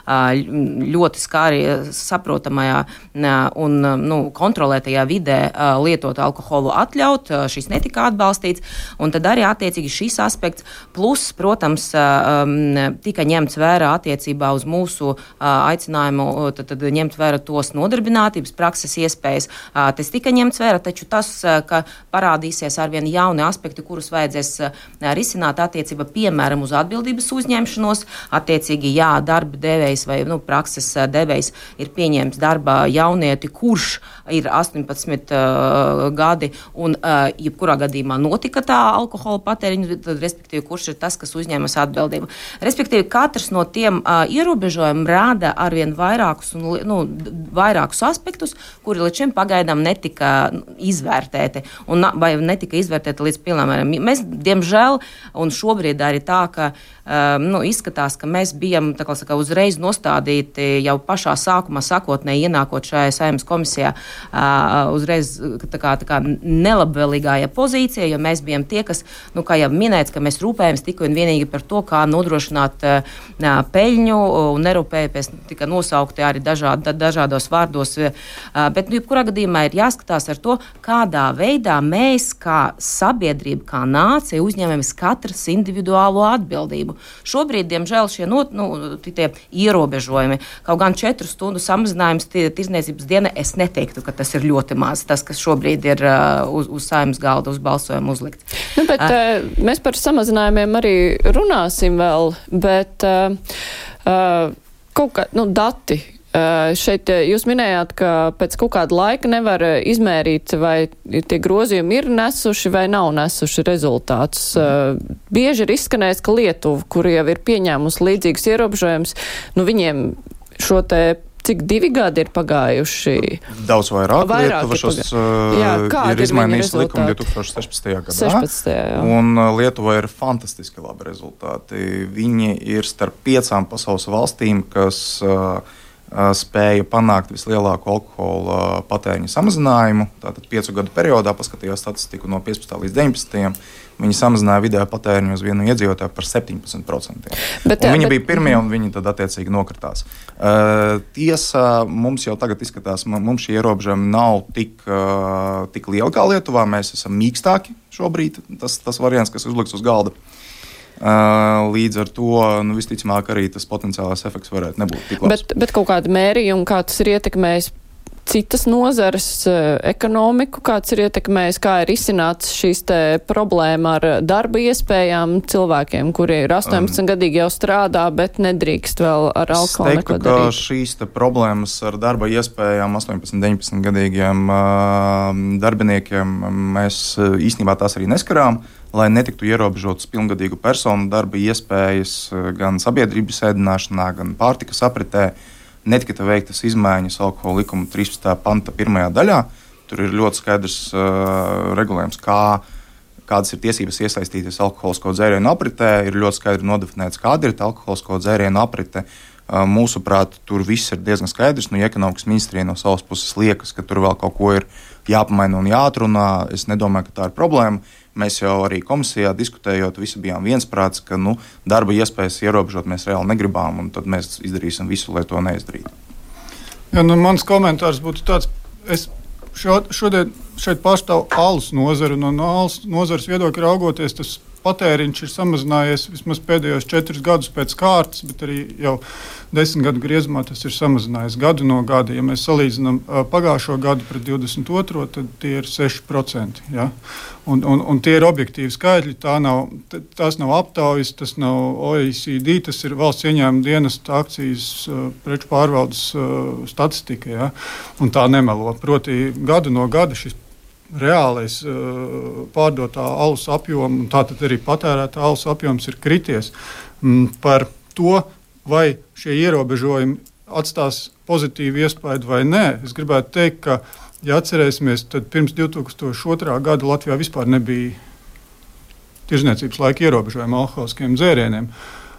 ļoti skāri saprotamajā uh, un uh, nu, kontrolētajā vidē uh, lietot alkoholu atļaut. Uh, šis netika atbalstīts, un tad arī attiecīgi šis aspekts, plus, protams, um, tika ņemts vērā attiecībā uz mūsu uh, aicinājumu, tad, tad ņemt vērā tos nodarbinātības prakses iespējas. Uh, tas tika ņemts vērā, taču tas, uh, ka parādīsies arvien jauni aspekti, kurus vajadzēs uh, risināt attiecībā, piemēram, uz atbildības uzņemšanos. Attiecīgi, jā, darba devējs vai nu, prakses uh, devējs ir pieņēmis darbā jaunieti, kurš ir astoņpadsmit uh, gadi un uh, jebkurā gadījumā notika tā alkohola patēriņa, tad, respektīvi, kurš ir tas, kas uzņēmas atbildību. Respektīvi, katrs no tiem uh, ierobežojumiem rāda arvien vairākus, un, nu, vairākus aspektus, kuri līdz šim pagaidām netika izvērtēti, un, vai netika izvērtēti līdz pilnām. Mēs, diemžēl, un šobrīd arī tā, ka um, nu, izskatās, ka mēs bijām tā kā, saka, uzreiz nostādīti jau pašā sākumā sakotnēji ienākot šajā Saeimas komisijā uh, uzreiz tā kā, tā kā nelabvēlīgāja pozīcija, jo mēs bijām tie, kas, nu, kā jau minēts, ka mēs rūpējamies tikai un vienīgi par to, kā nodrošināt uh, peļņu, un nerūpējamies tika nosaukti arī dažād, dažādos vārdos, uh, bet, nu, jebkurā gadījumā ir jāskatās ar to, kādā veidā mēs, kā sabiedrība, kā nācija, uzņemamies katrs individuālo atbildību. Šobrīd, diemžēl, šie not, nu, tie ierobežojumi, kaut gan četru stundu samazinājums tirdzniecības diena, es neteiktu, ka tas ir ļoti maz, tas, kas šobrīd ir uh, uz, uz Saeimas galda, uz balsojumu uzlikts. Nu, bet uh, mēs par samazinājumiem arī runāsim vēl, bet uh, uh, kaut kā, nu, dati. Uh, šeit jūs minējāt, ka pēc kaut kāda laika nevar izmērīt, vai tie grozījumi ir nesuši vai nav nesuši rezultātus. Uh, bieži ir izskanējis, ka Lietuva, kur jau ir pieņēmusi līdzīgas ierobežojumus, nu viņiem šo te cik divi gadi ir pagājuši? Daudz vairāk. vairāk Lietuva šos uh, jā, ir izmainījusi likumu divtūkstoš sešpadsmitajā gadā. sešpadsmitajā jā. Un uh, Lietuva ir fantastiski labi rezultāti. Viņi ir starp piecām pasaules valstīm, kas uh, spēja panākt vislielāko alkohola patēriņa samazinājumu. Tātad piecu gadu periodā paskatījās statistiku no piecpadsmitā līdz deviņpadsmitajam. Viņi samazināja vidējo patēriņu uz vienu iedzīvotāju par septiņpadsmit procentiem. Bet, jā, viņi bet... bija pirmie, un viņi tad attiecīgi nokritās. Uh, tiesa, mums jau tagad izskatās, mums šie ierobežojumi nav tik, uh, tik lieli kā Lietuvā. Mēs esam mīkstāki šobrīd, tas, tas variants, kas uzliks uz galda. Uh, līdz ar to, nu, visticamāk, arī tas potenciālais efekts varētu nebūt tik labs. Bet, bet kaut kāda mērījuma, kā tas ir ietekmējis citas nozares ekonomiku, kāds ir ietekmējis, kā ir izcināts šīs te problēma ar darba iespējām cilvēkiem, kuri ir astoņpadsmit gadīgi jau strādā, bet nedrīkst vēl ar alkoholu neko darīt? Es teiktu, ka šīs te problēmas ar darba iespējām astoņpadsmit, deviņpadsmit gadīgiem uh, darbiniekiem mēs uh, īstenībā tās arī neskarām, lai netiktu ierobežotas pilngadīgu personu darba iespējas gan sabiedrības ēdināšanā, gan pārtikas apritē. Netika veiktas izmaiņas alkohola likuma trīspadsmitā panta pirmajā daļā. Tur ir ļoti skaidrs uh, regulējums, kā, kādas ir tiesības iesaistīties alkoholisko dzērienu apritē. Ir ļoti skaidri nodefinēts, kāda ir tā alkoholisko dzērienu aprite. Uh, mūsuprāt, tur viss ir diezgan skaidrs. Nu, ekonomikas ministrija no savas puses liekas, ka tur vēl kaut ko ir jāpamaina un jāatrunā. Es nedomāju, ka tā ir problēma. Mēs jau arī komisijā diskutējot, visi bijām viensprāts, ka nu, darba iespējas ierobežot mēs reāli negribām, un tad mēs izdarīsim visu, lai to neizdarītu. Ja, nu, mans komentārs būtu tāds, es šo, šodien šeit pārstāvu alus nozaru, un no alus nozares viedokļa raugoties, tas patēriņš ir samazinājies vismaz pēdējos četrus gadus pēc kārtas, bet arī jau desmit gadu griezumā tas ir samazinājies gadu no gada. Ja mēs salīdzinām uh, pagājušo gadu pret divdesmit otro, tad tie ir seši procenti. Ja? Un, un, un tie ir objektīvi skaitļi, tā nav, t, tās nav aptaujas, tas nav O E C D, tas ir valsts ieņēmuma dienesta akcijas uh, preču pārvaldes uh, statistika. Ja? Un tā nemelo. Proti gadu no gada šis reālais uh, pārdotā alus apjoms, un tātad arī patērētā alus apjoms ir krities. Mm, par to, vai šie ierobežojumi atstās pozitīvu iespaidu vai nē, es gribētu teikt, ka, ja atcerēsimies, tad pirms divtūkstoš otrā gada Latvijā vispār nebija tirdzniecības laika ierobežojumi alkoholiskiem dzērieniem.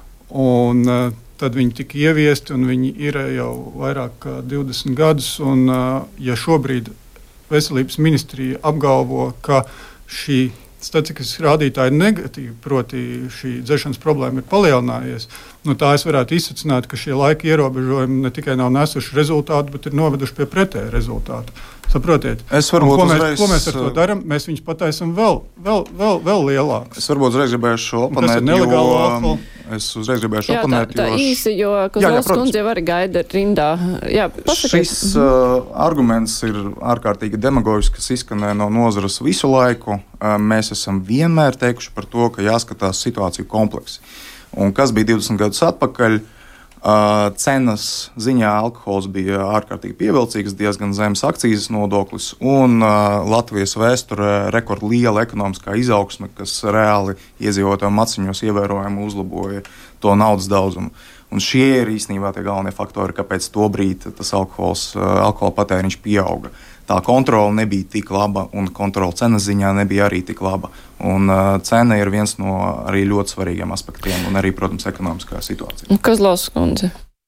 Un uh, tad viņi tika ieviesti, un viņi ir jau vairāk kā divdesmit gadus, un uh, ja šobrīd Veselības ministrija apgalvo, ka šī statistikas rādītāji ir negatīvi, proti šī dzeršanas problēma ir palielinājies. No tā es varētu izsacināt, ka šie laika ierobežojumi ne tikai nav nesuši rezultātu, bet ir noveduši pie pretēja rezultātu. Saprotiet? Es varbūt ko, mēs, uzreiz, ko mēs ar to darām? Mēs viņus pataisam vēl, vēl, vēl, vēl lielākus. Es varbūt uzreiz gribēšu oponēt, jo es uzreiz gribēšu jā, oponēt. Tā, tā jo īsi, jo Kozlovs kundze jau arī gaida rindā. Jā, pasakiet. Šis uh, arguments ir ārkārtīgi demagoģisks, kas izskanē no nozares visu laiku. Uh, mēs esam vienmēr teikuši par to, ka jāskatās situāciju kompleksi. Un kas bija divdesmit gadus atpakaļ? Uh, cenas ziņā alkohols bija ārkārtīgi pievilcīgs, diezgan zems akcijas nodoklis, un uh, Latvijas vēsturē rekordliela ekonomiskā izaugsme, kas reāli iedzīvotāju maciņos ievērojami uzlaboja to naudas daudzumu. Un šie ir īstenībā tie galvenie faktori, kāpēc tobrīd tas alkohols, uh, alkohola patēriņš pieauga. Tā kontrole nebija tik laba, un kontrole cenas ziņā nebija arī tik laba. Un uh, cena ir viens no arī ļoti svarīgiem aspektiem, un arī, protams, ekonomiskā situācija. Kozlovs kundze.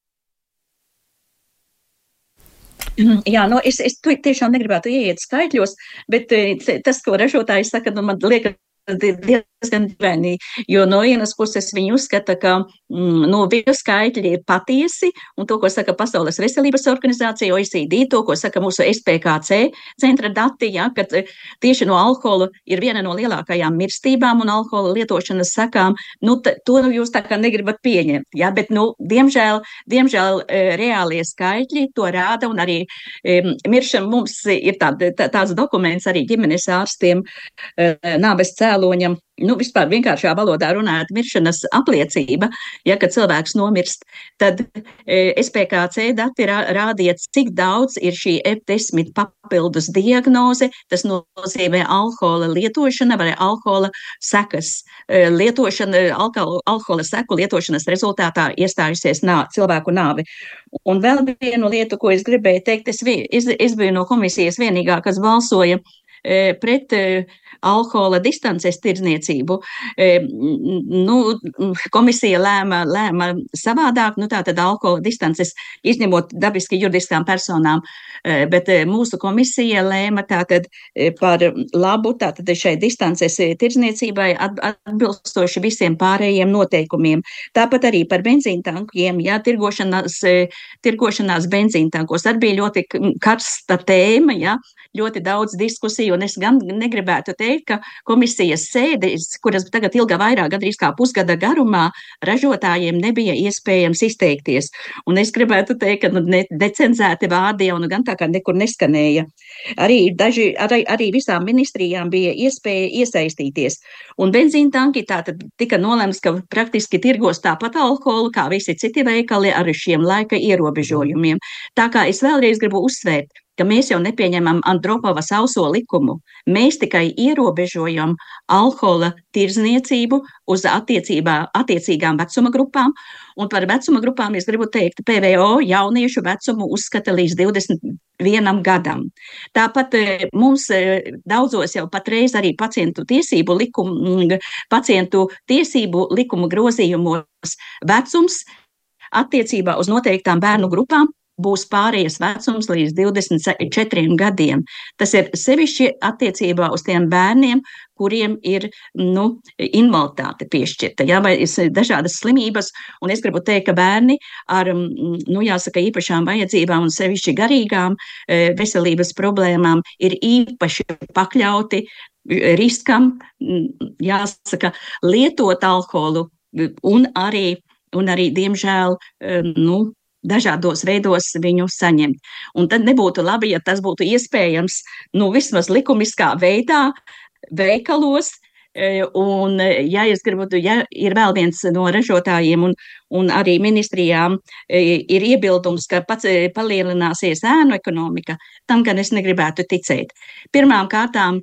Jā, no, es, es tiešām negribētu ieiet skaitļos, bet tas, ko ražotājs saka, nu, man liekas diezgan diezgan dīvaini, jo no vienas puses viņi uzskata, ka mm, no vīru skaitļi ir patiesi, un to, ko saka Pasaules veselības organizācija, O E C D, to, ko saka mūsu S P K C centra dati, ja, ka tieši no alkohola ir viena no lielākajām mirstībām un alkohola lietošanas sakām, nu, t- to nu jūs tā kā negribat pieņemt, ja, bet, nu, diemžēl, diemžēl reālie skaitļi to rāda, un arī um, miršana mums ir tā, tā, tāds dokuments arī ģimenes ārstiem, uh, nāves cēloņam, nu, vispār vienkāršā valodā runājot, miršanas apliecība, ja, kad cilvēks nomirst, tad e, S P K C dati rā, rādiet, cik daudz ir šī F desmit papildus diagnoze, tas nozīmē alkohola lietošana vai alkohola sekas. E, lietošana, alkohola, alkohola seku lietošanas rezultātā iestājusies nā, cilvēku nāvi. Un vēl vienu lietu, ko es gribēju teikt, es, es, es biju no komisijas vienīgā, kas balsoja e, pret e, alkohola distances tirdzniecību. E, nu, komisija lēma, lēma savādāk, nu tātad alkohola distances izņemot dabiski juridiskām personām, e, bet e, mūsu komisija lēma tātad e, par labu tātad šai distances tirdzniecībai at, atbilstoši visiem pārējiem noteikumiem. Tāpat arī par benzīntankiem, jā, tirgošanās, e, tirgošanās benzīntankos arī bija ļoti karsta tēma, jā, ļoti daudz diskusiju, un es gan negribētu teikt, ka komisijas sēdes, kuras tagad ilga vairāk, gandrīz kā pusgada garumā, ražotājiem nebija iespējams izteikties. Un es gribētu teikt, ka nu, ne, decenzēti vārdi jau nu gan tā kā nekur neskanēja. Arī, daži, arī, arī visām ministrijām bija iespēja iesaistīties. Un benzīntanki tātad tika nolemts, ka praktiski tirgos tāpat alkoholu, kā visi citi veikali ar šiem laika ierobežojumiem. Tā kā es vēlreiz gribu uzsvērt, ka mēs jau nepieņemam Andropova sauso likumu. Mēs tikai ierobežojam alkohola tirdzniecību uz attiecībā, attiecīgām vecuma grupām, un par vecuma grupām es gribu teikt, P V O jauniešu vecumu uzskata līdz divdesmit vienam gadam. Tāpat mums daudzos jau patreiz arī pacientu tiesību likumu, pacientu tiesību likumu grozījumos vecums attiecībā uz noteiktām bērnu grupām būs pārējais vecums līdz divdesmit četriem gadiem. Tas ir sevišķi attiecībā uz tiem bērniem, kuriem ir, nu, invaliditāte piešķirta, jā, vai dažādas slimības, un es gribu teikt, ka bērni ar, nu, jāsaka, īpašām vajadzībām un sevišķi garīgām veselības problēmām ir īpaši pakļauti riskam, jāsaka, lietot alkoholu un arī, un arī, diemžēl, nu, dažādos veidos viņu saņemt. Un tad nebūtu labi, ja tas būtu iespējams, nu, vismaz likumiskā veidā, veikalos, un, ja es gribu, ja ir vēl viens no ražotājiem un, un arī ministrijām ir iebildums, ka pats palielināsies ēnu ekonomika, tam gan es negribētu ticēt. Pirmām kārtām,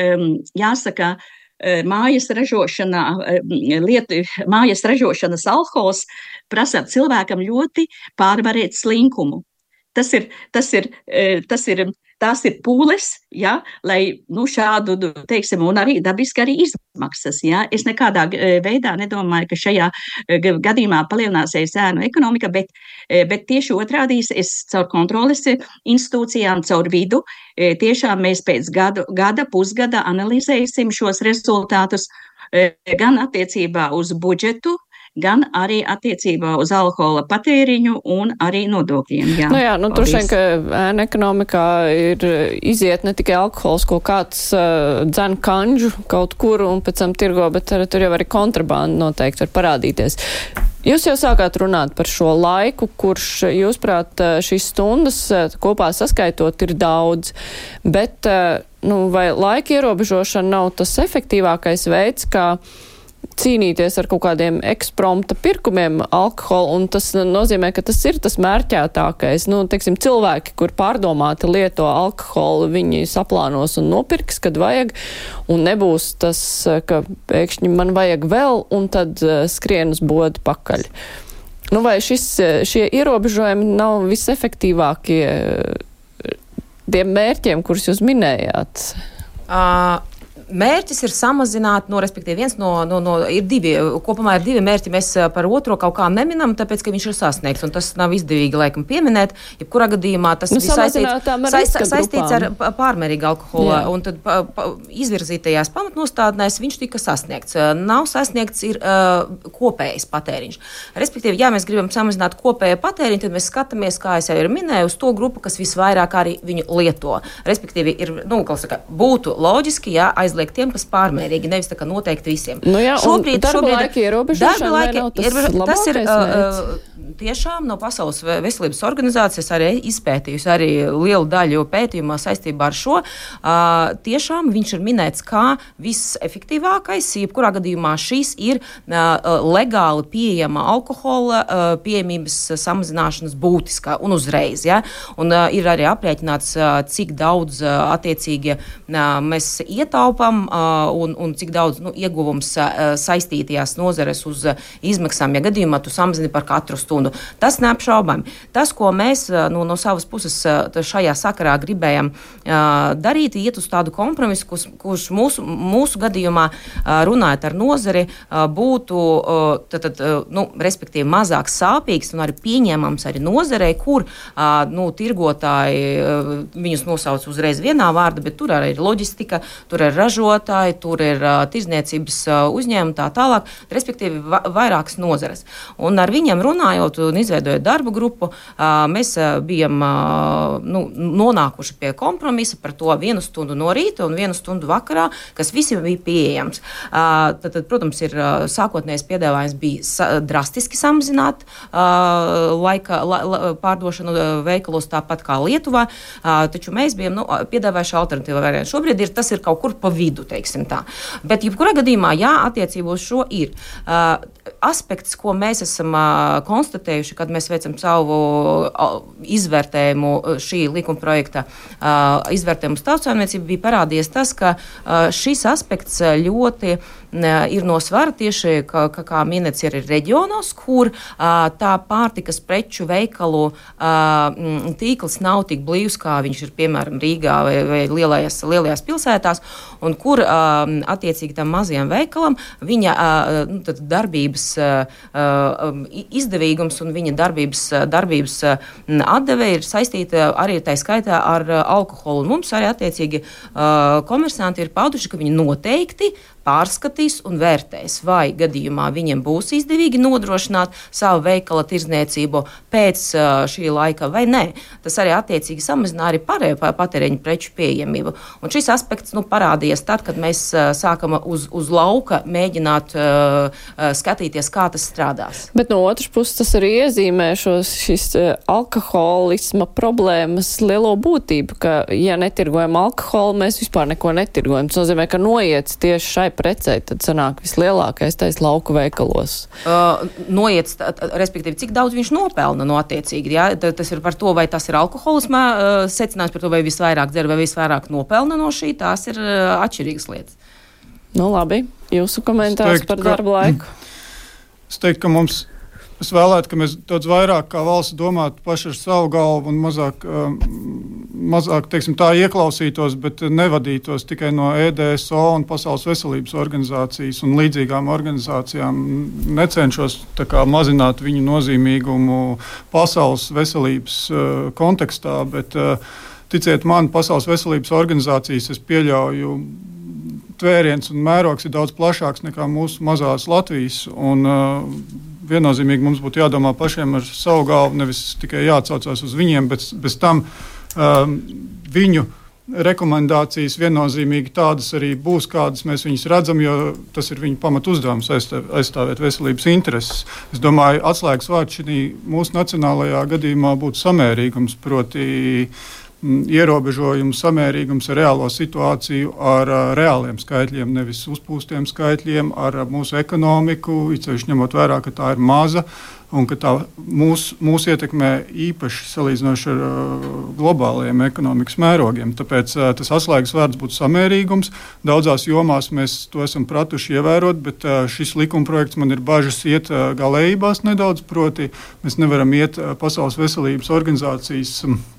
jāsaka, mājas ražošanā, lietu, mājas ražošanas alkohols prasa cilvēkam ļoti pārvarēt slinkumu. Tas ir, tas ir, tas ir, tās ir pūles, ja, lai, nu, šādu, teiksim, un arī dabiski arī izmaksas, ja. Es nekādā veidā nedomāju, ka šajā gadījumā palielināsies ēnu ekonomika, bet, bet tieši otrādīs es caur kontroles institūcijām, caur vidu, tiešām mēs pēc gada, gada pusgada analizēsim šos rezultātus gan attiecībā uz budžetu, gan arī attiecībā uz alkohola patēriņu un arī nodokļiem. Jā, nu jā, nu tur šeit, ka ēna ekonomikā ir iziet ne tikai alkohols, ko kāds uh, dzen kanģu kaut kur un pēc tam tirgo, bet ar, tur jau arī kontrabanda noteikti var parādīties. Jūs jau sākāt runāt par šo laiku, kurš, jūsprāt, šīs stundas kopā saskaitot ir daudz, bet, nu, vai laika ierobežošana nav tas efektīvākais veids, kā cīnīties ar kaut kādiem ekspromta pirkumiem alkoholu, un tas nozīmē, ka tas ir tas mērķētākais. Nu, teiksim, cilvēki, kur pārdomāti lieto alkoholu, viņi saplānos un nopirks, kad vajag, un nebūs tas, ka pēkšņi man vajag vēl, un tad skrien uz bodu pakaļ. Nu, vai šis, šie ierobežojumi nav visefektīvākie tiem mērķiem, kurus jūs minējāt? Uh. mērķis ir samazināt, no, respektīvi, viens no, no, no ir divi, kopumā ir divi mērķi, mēs par otro kaut kā neminam, tāpēc, ka viņš ir sasniegts, un tas nav izdevīgi, laikam, pieminēt. Jebkurā gadījumā tas nu, ir saistīts, saist, saistīts ar pārmērīgu alkoholu, Jā. un tad pa, pa, izvirzītajās pamatnostādnēs viņš tika sasniegts. Nav sasniegts ir uh, kopējais patēriņš. Respektīvi, ja mēs gribam samazināt kopējo patēriņu, tad mēs skatāmies, kā es jau ir minēju, uz to grupu, kas visvairāk arī viņu lieto. Respektīvi, ir, nu, kā saka, būtu loģiski, jā, aizliegt tiem, kas pārmērīgi, nevis tā kā noteikti visiem. Nu jā, šobrīd, darba šobrīd, laika ierobežošana vai nav tas labākais tas ir, mērķis? Tiešām no Pasaules veselības organizācijas arī izpētījusi arī lielu daļu pētījumā saistībā ar šo. Uh, tiešām viņš ir minēts kā visefektīvākais, jebkurā gadījumā šis ir uh, legāli pieejama alkohola uh, pieejamības samazināšanas būtiskā un uzreiz. Ja? Un uh, ir arī aprēķināts, uh, cik daudz uh, attiecīgi uh, mēs ietaupam uh, un, un cik daudz nu, ieguvums uh, saistītajās nozares uz uh, izmaksām, ja gadījumā tu samazini par katru stundu. Tas neapšaubām. Tas, ko mēs nu, no savas puses šajā sakarā gribējam uh, darīt, iet uz tādu kompromisu, kurš, kurš mūsu, mūsu gadījumā uh, runājot ar nozari, uh, būtu uh, tad, tad, uh, nu, respektīvi mazāk sāpīgs un arī pieņēmams arī nozarei, kur uh, nu, tirgotāji uh, viņus nosauc uzreiz vienā vārda, bet tur arī ir loģistika, tur ir ražotāji, tur ir uh, tirzniecības uh, uzņēmumi tā tālāk, respektīvi va- vairākas nozares. Un ar viņiem runājot un izveidojot darbu grupu, mēs bijām nu, nonākuši pie kompromisa par to vienu stundu no rīta un vienu stundu vakarā, kas visiem bija pieejams. Tad, tad, protams, ir sākotnējais piedāvājums bija drastiski samazināt laika la, la, pārdošanu veikalos tāpat kā Lietuvā, taču mēs bijām nu, piedāvājuši alternatīvu variantu. Šobrīd ir, tas ir kaut kur pa vidu, teiksim tā. Bet jebkurā gadījumā, jā, attiecībā uz šo ir aspekts, ko mēs esam konstatējuši, kad mēs veicam savu izvērtējumu šī likuma projekta izvērtējumu tautsājumniecību, bija parādījies tas, ka šis aspekts ļoti ir no svara tieši, kā, kā minēts, ir reģionos, kur tā pārtikas preču veikalu tīkls nav tik blīvs, kā viņš ir, piemēram, Rīgā vai, vai lielajās, lielajās pilsētās, un kur attiecīgi tam mazajam veikalam viņa nu, darbības izdevīgums un viņa darbības, darbības atdeve ir saistīta arī tā skaitā ar alkoholu. Un mums arī attiecīgi komersanti ir pauduši, ka viņi noteikti pārskatīs un vērtēs, vai gadījumā viņiem būs izdevīgi nodrošināt savu veikala tirdzniecību pēc uh, šī laika vai nē. Tas arī attiecīgi samazina arī pārējo patēriņu preču pieejamību. Un šis aspekts nu, parādījies tad, kad mēs uh, sākam uz, uz lauka mēģināt uh, uh, skatīties, kā tas strādās. Bet no otras puses tas arī iezīmē šos, šis uh, alkoholisma problēmas lielo būtību, ka, ja netirgojam alkoholu, mēs vispār neko netirgojam. Tas nozīmē, ka noiets tieši šai precei, tad sanāk vislielākais tais lauku veikalos. Uh, noiets, t, t, respektīvi, cik daudz viņš nopelna no attiecīgi. Ja? Tas ir par to, vai tas ir alkoholismā, uh, secinājums par to, vai visvairāk dzer, vai visvairāk nopelna no šī, tās ir uh, atšķirīgas lietas. Nu labi, jūsu komentārs teiktu, par darba ka, laiku. Es teiktu, ka mums, es vēlētu, ka mēs daudz vairāk kā valsts domātu paši ar savu galvu un mazāk, um, mazāk teiksim, tā ieklausītos, bet nevadītos tikai no E D S O un Pasaules veselības organizācijas un līdzīgām organizācijām. Necenšos tā kā mazināt viņu nozīmīgumu pasaules veselības uh, kontekstā, bet uh, ticiet man, Pasaules veselības organizācijas es pieļauju tvēriens un mērogs ir daudz plašāks nekā mūsu mazās Latvijas. Un, uh, viennozīmīgi mums būtu jādomā pašiem ar savu galvu, nevis tikai jāatsaucās uz viņiem, bet bez tam um, viņu rekomendācijas viennozīmīgi tādas arī būs, kādas mēs viņus redzam, jo tas ir viņu pamat uzdevums aizstāvēt veselības intereses. Es domāju, atslēgas vārds šī mūsu nacionālajā gadījumā būtu samērīgums, proti ierobežojumu samērīgums ar reālo situāciju, ar uh, reāliem skaitļiem, nevis uzpūstiem skaitļiem, ar uh, mūsu ekonomiku, īpaši ņemot vērā, ka tā ir maza un ka tā mūs, mūs ietekmē īpaši salīdzinoši ar uh, globālajiem ekonomikas mērogiem. Tāpēc uh, tas atslēgas vārds būtu samērīgums. Daudzās jomās mēs to esam pratuši ievērot, bet uh, šis likumprojekts man ir bažas iet uh, galējībās nedaudz, proti mēs nevaram iet uh, Pasaules veselības organizācijas um,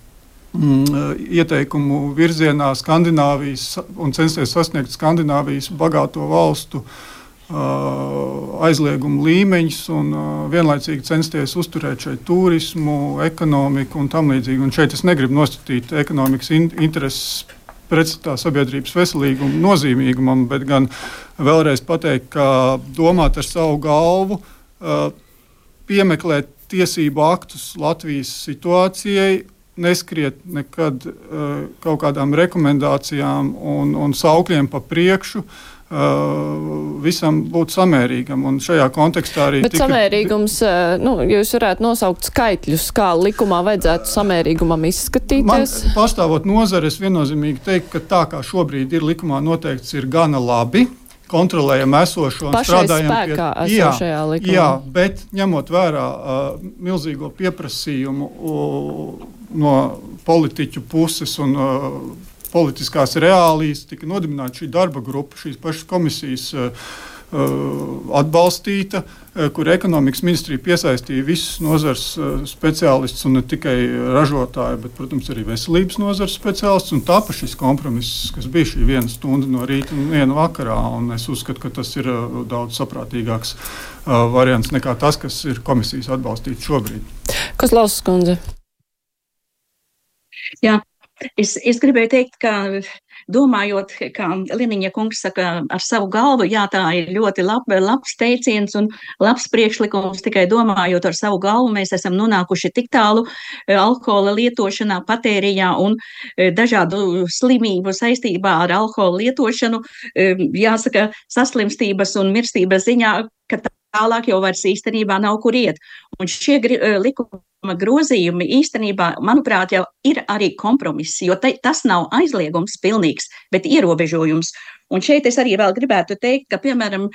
ieteikumu virzienā Skandināvijas un censties sasniegt Skandināvijas bagāto valstu aizliegumu līmeņus un vienlaicīgi censties uzturēt šeit turismu, ekonomiku un tam līdzīgi. Un šeit es negribu nostatīt ekonomikas in- intereses pretstatā sabiedrības veselīgumu nozīmīgumam, bet gan vēlreiz pateikt, ka domāt ar savu galvu, piemeklēt tiesību aktus Latvijas situācijai, neskriet nekad uh, kaut kādām rekomendācijām un, un saukļiem pa priekšu, uh, visam būt samērīgam. Un šajā kontekstā arī... Bet tika... samērīgums, nu, jūs varētu nosaukt skaitļus, kā likumā vajadzētu samērīgumam izskatīties? Man, pastāvot nozare, es viennozīmīgi teiktu, ka tā kā šobrīd ir likumā noteikts, ir gana labi. Kontrolējam esošo un pašai strādājam spēkā pie... esošajā likumā. Jā, bet ņemot vērā uh, milzīgo pieprasījumu uh, no politiķu puses un uh, politiskās reālijas, tika nodibināta šī darba grupa, šīs pašas komisijas uh, atbalstīta, kur ekonomikas ministrija piesaistīja visus nozars speciālistus un ne tikai ražotāju, bet, protams, arī veselības nozars speciālistus. Un tāpēc šis kompromiss, kas bija šī viena stunda no rīta un viena vakarā, un es uzskatu, ka tas ir daudz saprātīgāks variants nekā tas, kas ir komisijas atbalstīts šobrīd. Kozlauskas kundze. Jā, es, es gribēju teikt, ka domājot, kā Liniņa kungs saka, ar savu galvu, jā, tā ir ļoti lab, labs teiciens un labs priekšlikums, tikai domājot ar savu galvu, mēs esam nonākuši tik tālu alkohola lietošanā, patērijā un dažādu slimību saistībā ar alkohola lietošanu, jāsaka, saslimstības un mirstības ziņā, ka tālāk jau vairs īstenībā nav kur iet. Un šie likumi grozījumi īstenībā, manuprāt, jau ir arī kompromiss, jo te, tas nav aizliegums pilnīgs, bet ierobežojums. Un šeit es arī vēl gribētu teikt, ka, piemēram,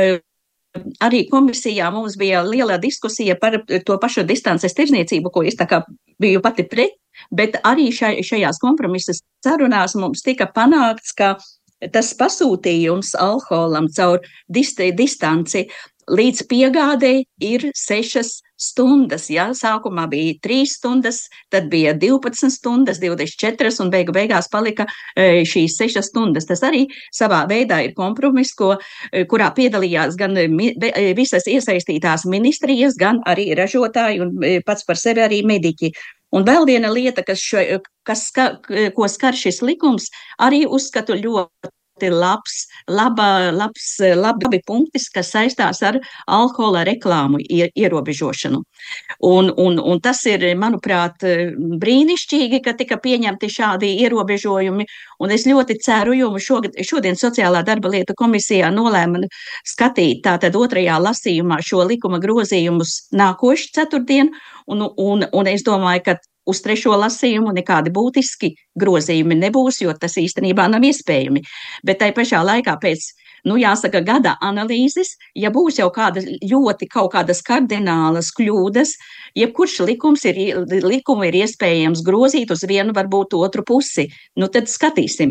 arī komisijā mums bija liela diskusija par to pašu distances tirdzniecību, ko es tā kā biju pati pret, bet arī šai, šajās kompromisas sarunās mums tika panākts, ka tas pasūtījums alkoholam caur dist, distanci līdz piegādei ir sešas stundas, jā, sākumā bija trīs stundas, tad bija divpadsmit stundas, divdesmit četras un beigu beigās palika e, šīs sešas stundas. Tas arī savā veidā ir kompromiss, ko, kurā piedalījās gan mi, be, visas iesaistītās ministrijas, gan arī ražotāji un e, pats par sevi arī mediķi. Un vēl viena lieta, kas, šo, kas ska, ko skar šis likums, arī uzskatu ļoti labs, laba, labs, labi punkti, kas saistās ar alkohola reklāmu ierobežošanu. Un, un, un tas ir, manuprāt, brīnišķīgi, ka tika pieņemti šādi ierobežojumi, un es ļoti ceru, jo šogad, šodien Sociālā darba lietu komisijā nolēma skatīt tātad otrajā lasījumā šo likuma grozījumus nākošu ceturtdien, un, un, un es domāju, ka uz trešo lasījumu nekādi būtiski grozījumi nebūs, jo tas īstenībā nav iespējami. Bet tai pašā laikā pēc, nu jāsaka, gada analīzes, ja būs jau kāda ļoti kaut kādas kardinālas kļūdas, jebkurš likums ir, likumu ir iespējams grozīt uz vienu, varbūt otru pusi. Nu tad skatīsim.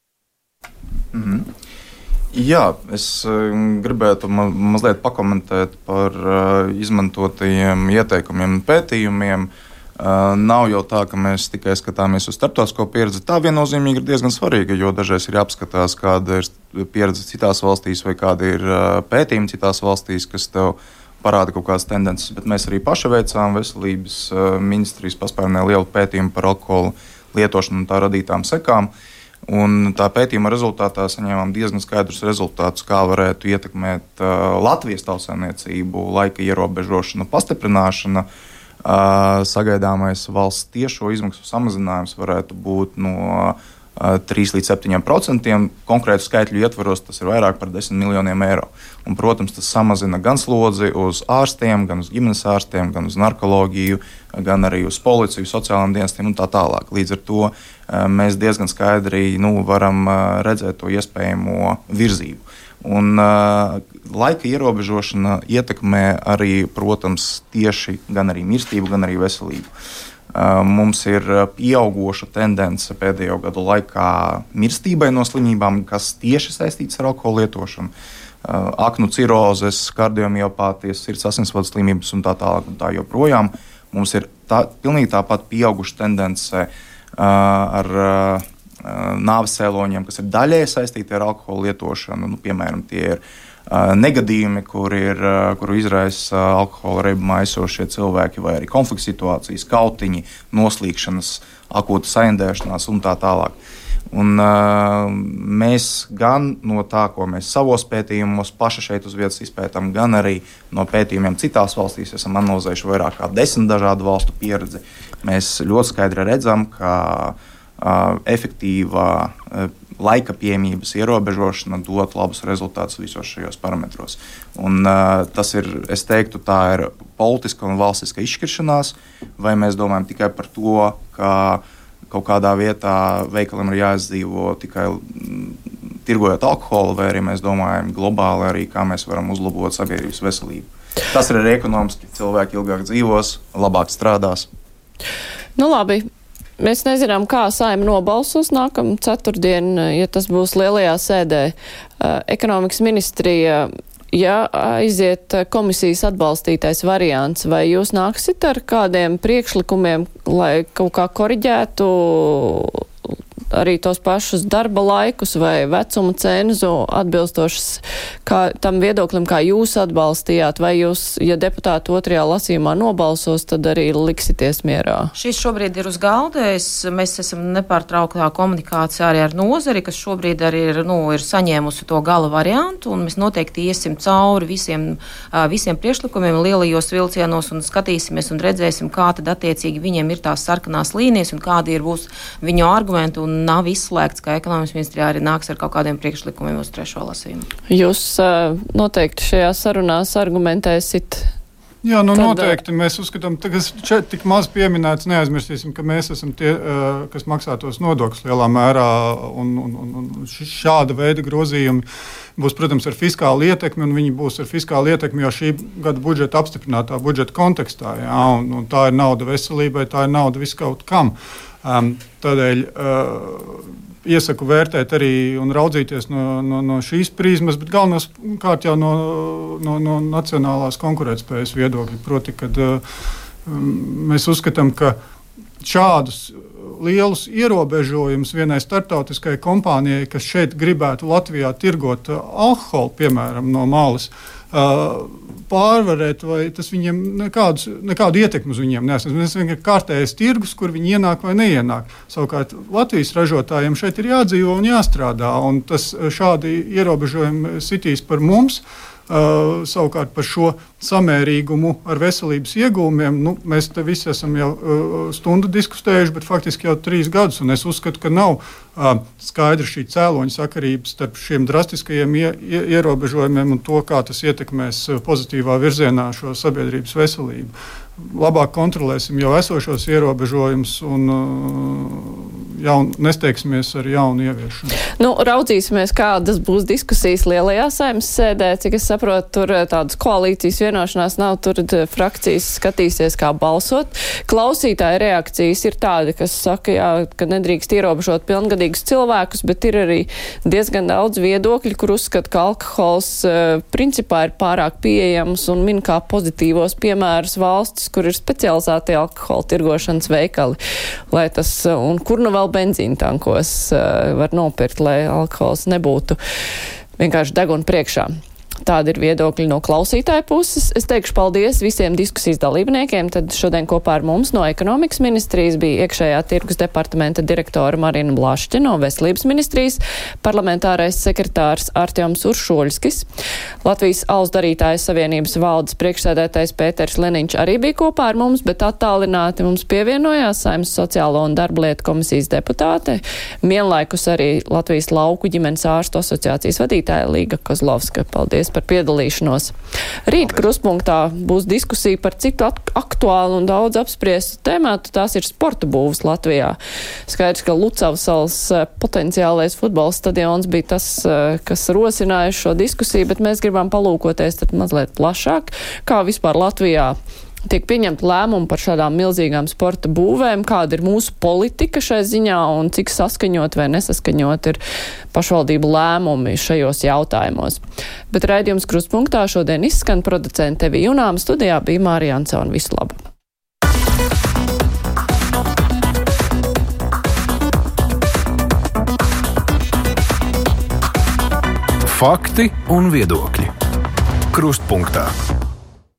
Mm-hmm. Jā, es gribētu ma- mazliet pakomentēt par uh, izmantotajiem ieteikumiem un pētījumiem. Uh, nav jau tā, ka mēs tikai skatāmies uz starptautisko pieredzi. Tā viennozīmīgi ir diezgan svarīga, jo dažreiz ir jāapskatās, kāda ir pieredze citās valstīs vai kāda ir uh, pētījumi citās valstīs, kas tev parāda kaut kādas tendences. Bet mēs arī paši veicām veselības uh, ministrijas paspērnē lielu pētījumu par alkohola lietošanu un tā radītām sekām. Un tā pētījuma rezultātā saņēmām diezgan skaidrus rezultātus, kā varētu ietekmēt uh, Latvijas tautsēmniecību laika ierobežošana, pastiprināšana. Uh, sagaidāmais valsts tiešo izmaksu samazinājums varētu būt no uh, trīs līdz septiņiem procentiem. Konkrētu skaitļu ietvaros tas ir vairāk par desmit miljoniem eiro. Un, protams, tas samazina gan slodzi uz ārstiem, gan uz ģimenes ārstiem, gan uz narkoloģiju, gan arī uz policiju, sociālām dienestiem un tā tālāk. Līdz ar to uh, mēs diezgan skaidri nu, varam uh, redzēt to iespējamo virzību. Un uh, laika ierobežošana ietekmē arī, protams, tieši gan arī mirstību, gan arī veselību. Uh, mums ir pieaugoša tendence pēdējo gadu laikā mirstībai no slimībām, kas tieši saistītas ar alkohola lietošanu. Uh, aknu cirozes, kardiomiopātijas, sirds asinsvadu slimības un tā tālāk un tā joprojām. Mums ir tā, pilnīgi tāpat pieauguša tendence ar nāves cēloņiem, kas ir daļēji saistīti ar alkohola lietošanu. Nu, piemēram, tie ir negadījumi, kur ir, kuru izraisa alkohola reibumā esošie cilvēki, vai arī konflikts situācijas, kautiņi, noslīkšanas, akūta saindēšanās un tā tālāk. Un, uh, mēs gan no tā, ko mēs savos pētījumos paši šeit uz vietas izpētām, gan arī no pētījumiem citās valstīs esam analizējuši vairāk kā desmit dažādu valstu pieredzi. Mēs ļoti skaidri redzam, ka uh, efektīvā uh, laika piemības ierobežošana dot labus rezultātus visos šajos parametros. Un, uh, tas ir, es teiktu, tā ir politiska un valstiska izšķiršanās, vai mēs domājam tikai par to, ka kaut kādā vietā veikalam ir jāizdzīvo tikai mm, tirgojot alkoholu, vai arī mēs domājam globāli arī, kā mēs varam uzlabot sabiedrības veselību. Tas ir arī ekonomiski, cilvēki ilgāk dzīvos, labāk strādās. Nu labi. Mēs nezinām, kā Saeima nobalsos nākamā ceturtdien, ja tas būs lielajā sēdē. Ekonomikas ministrija, ja aiziet komisijas atbalstītais variants, vai jūs nāksit ar kādiem priekšlikumiem, lai kaut kā koriģētu arī tos pašus darba laikus vai vecuma cenzu atbilstošas kā, tam viedoklim, kā jūs atbalstījāt, vai jūs, ja deputāti otrajā lasījumā nobalsos, tad arī liksities mierā? Šis šobrīd ir uz galda. Es, mēs esam nepārtrauktā komunikācijā arī ar nozari, kas šobrīd arī ir, nu, ir saņēmusi to gala variantu, un mēs noteikti iesim cauri visiem, visiem priekšlikumiem lielajos vilcienos un skatīsimies un redzēsim, kā tad attiecīgi viņiem ir tās sarkanās līnijas un kādi ir būs viņu argumenti, un nav izslēgts, ka ekonomikas ministrijā arī nāks ar kaut kādiem priekšlikumiem uz trešo lasījumu. Jūs uh, noteikti šajā sarunās argumentēsit. Jā, nu Tad, noteikti. Mēs uzskatām, ka šeit tik maz pieminēts, neaizmirstīsim, ka mēs esam tie, kas maksā tos nodokļus lielā mērā, un, un, un šāda veida grozījumi būs, protams, ar fiskālu ietekmi, un viņi būs ar fiskālu ietekmi jau šī gada budžeta apstiprinātā budžeta kontekstā. Jā, un, un tā ir nauda veselībai, tā ir nauda viskaut kam. Um, tādēļ uh, iesaku vērtēt arī un raudzīties no, no, no šīs prizmas, bet galvenokārt jau no, no, no nacionālās konkurētspējas viedokļa. Proti, kad uh, mēs uzskatām, ka šādus lielus ierobežojumus vienai starptautiskai kompānijai, kas šeit gribētu Latvijā tirgot alkoholu, piemēram, no malas, uh, pārvarēt, vai tas viņiem nekādus, nekādu ietekmi uz viņiem nesas. Mēs vienkārši kārtējais tirgus, kur viņi ienāk vai neienāk. Savukārt Latvijas ražotājiem šeit ir jādzīvo un jāstrādā, un tas šādi ierobežojumi sitīs par mums. Uh, savukārt par šo samērīgumu ar veselības iegūmiem, nu, mēs te visi esam jau uh, stundu diskutējuši, bet faktiski jau trīs gadus, un es uzskatu, ka nav uh, skaidra šī cēloņa sakarība starp šiem drastiskajiem ie, ie, ierobežojumiem un to, kā tas ietekmēs pozitīvā virzienā šo sabiedrības veselību. Labāk kontrolēsim jau esošos ierobežojumus un uh, jaun, nesteigsimies ar jaunu ieviešanu. Nu, raudzīsimies, kādas būs diskusijas lielajā Saeimas sēdē. Cik es saprotu, tur tādas koalīcijas vienošanās nav, tur frakcijas skatīsies, kā balsot. Klausītāja reakcijas ir tāda, kas saka, jā, ka nedrīkst ierobežot pilngadīgus cilvēkus, bet ir arī diezgan daudz viedokļu, kur uzskata, ka alkohols uh, principā ir pārāk pieejams un min kā pozitīvos piemērus valstis, kur ir specializēti alkohola tirgošanas veikali, lai tas, un kur nu vēl benzīna tankos uh, var nopirkt, lai alkohols nebūtu vienkārši deguna priekšā. Tādi ir viedokļi no klausītāja puses. Es teikšu paldies visiem diskusijas dalībniekiem. Tad šodien kopā ar mums no ekonomikas ministrijas bija iekšējā tirgus departamenta direktora Marina Blašķe, no veselības ministrijas parlamentārais sekretārs Artjoms Uršuļskis. Latvijas alus-darītāju savienības valdes priekšsēdētājs Pēters Leniņš arī bija kopā ar mums, bet attālināti mums pievienojās Saeimas sociālo un darba lietu komisijas deputāte, vienlaikus arī Latvijas lauku ģimenes ārstu asociācijas vadītāja Līga Kozlovska. Paldies par piedalīšanos. Rīt kruspunktā būs diskusija par citu aktuālu un daudz apspriestu tēmātu. Tās ir sporta būvs Latvijā. Skaidrs, ka Lucavsalas potenciālais futbola stadions bija tas, kas rosināja šo diskusiju, bet mēs gribam palūkoties tad mazliet plašāk, kā vispār Latvijā tiek pieņemta lēmumi par šādām milzīgām sporta būvēm, kāda ir mūsu politika šai ziņā un cik saskaņot vai nesaskaņot ir pašvaldību lēmumi šajos jautājumos. Bet raidījums Kruspunktā šodien izskan, producente Tevi Junām, studijā bija Mārija Ansone. Visu labu! Fakti un viedokļi. Krustpunktā.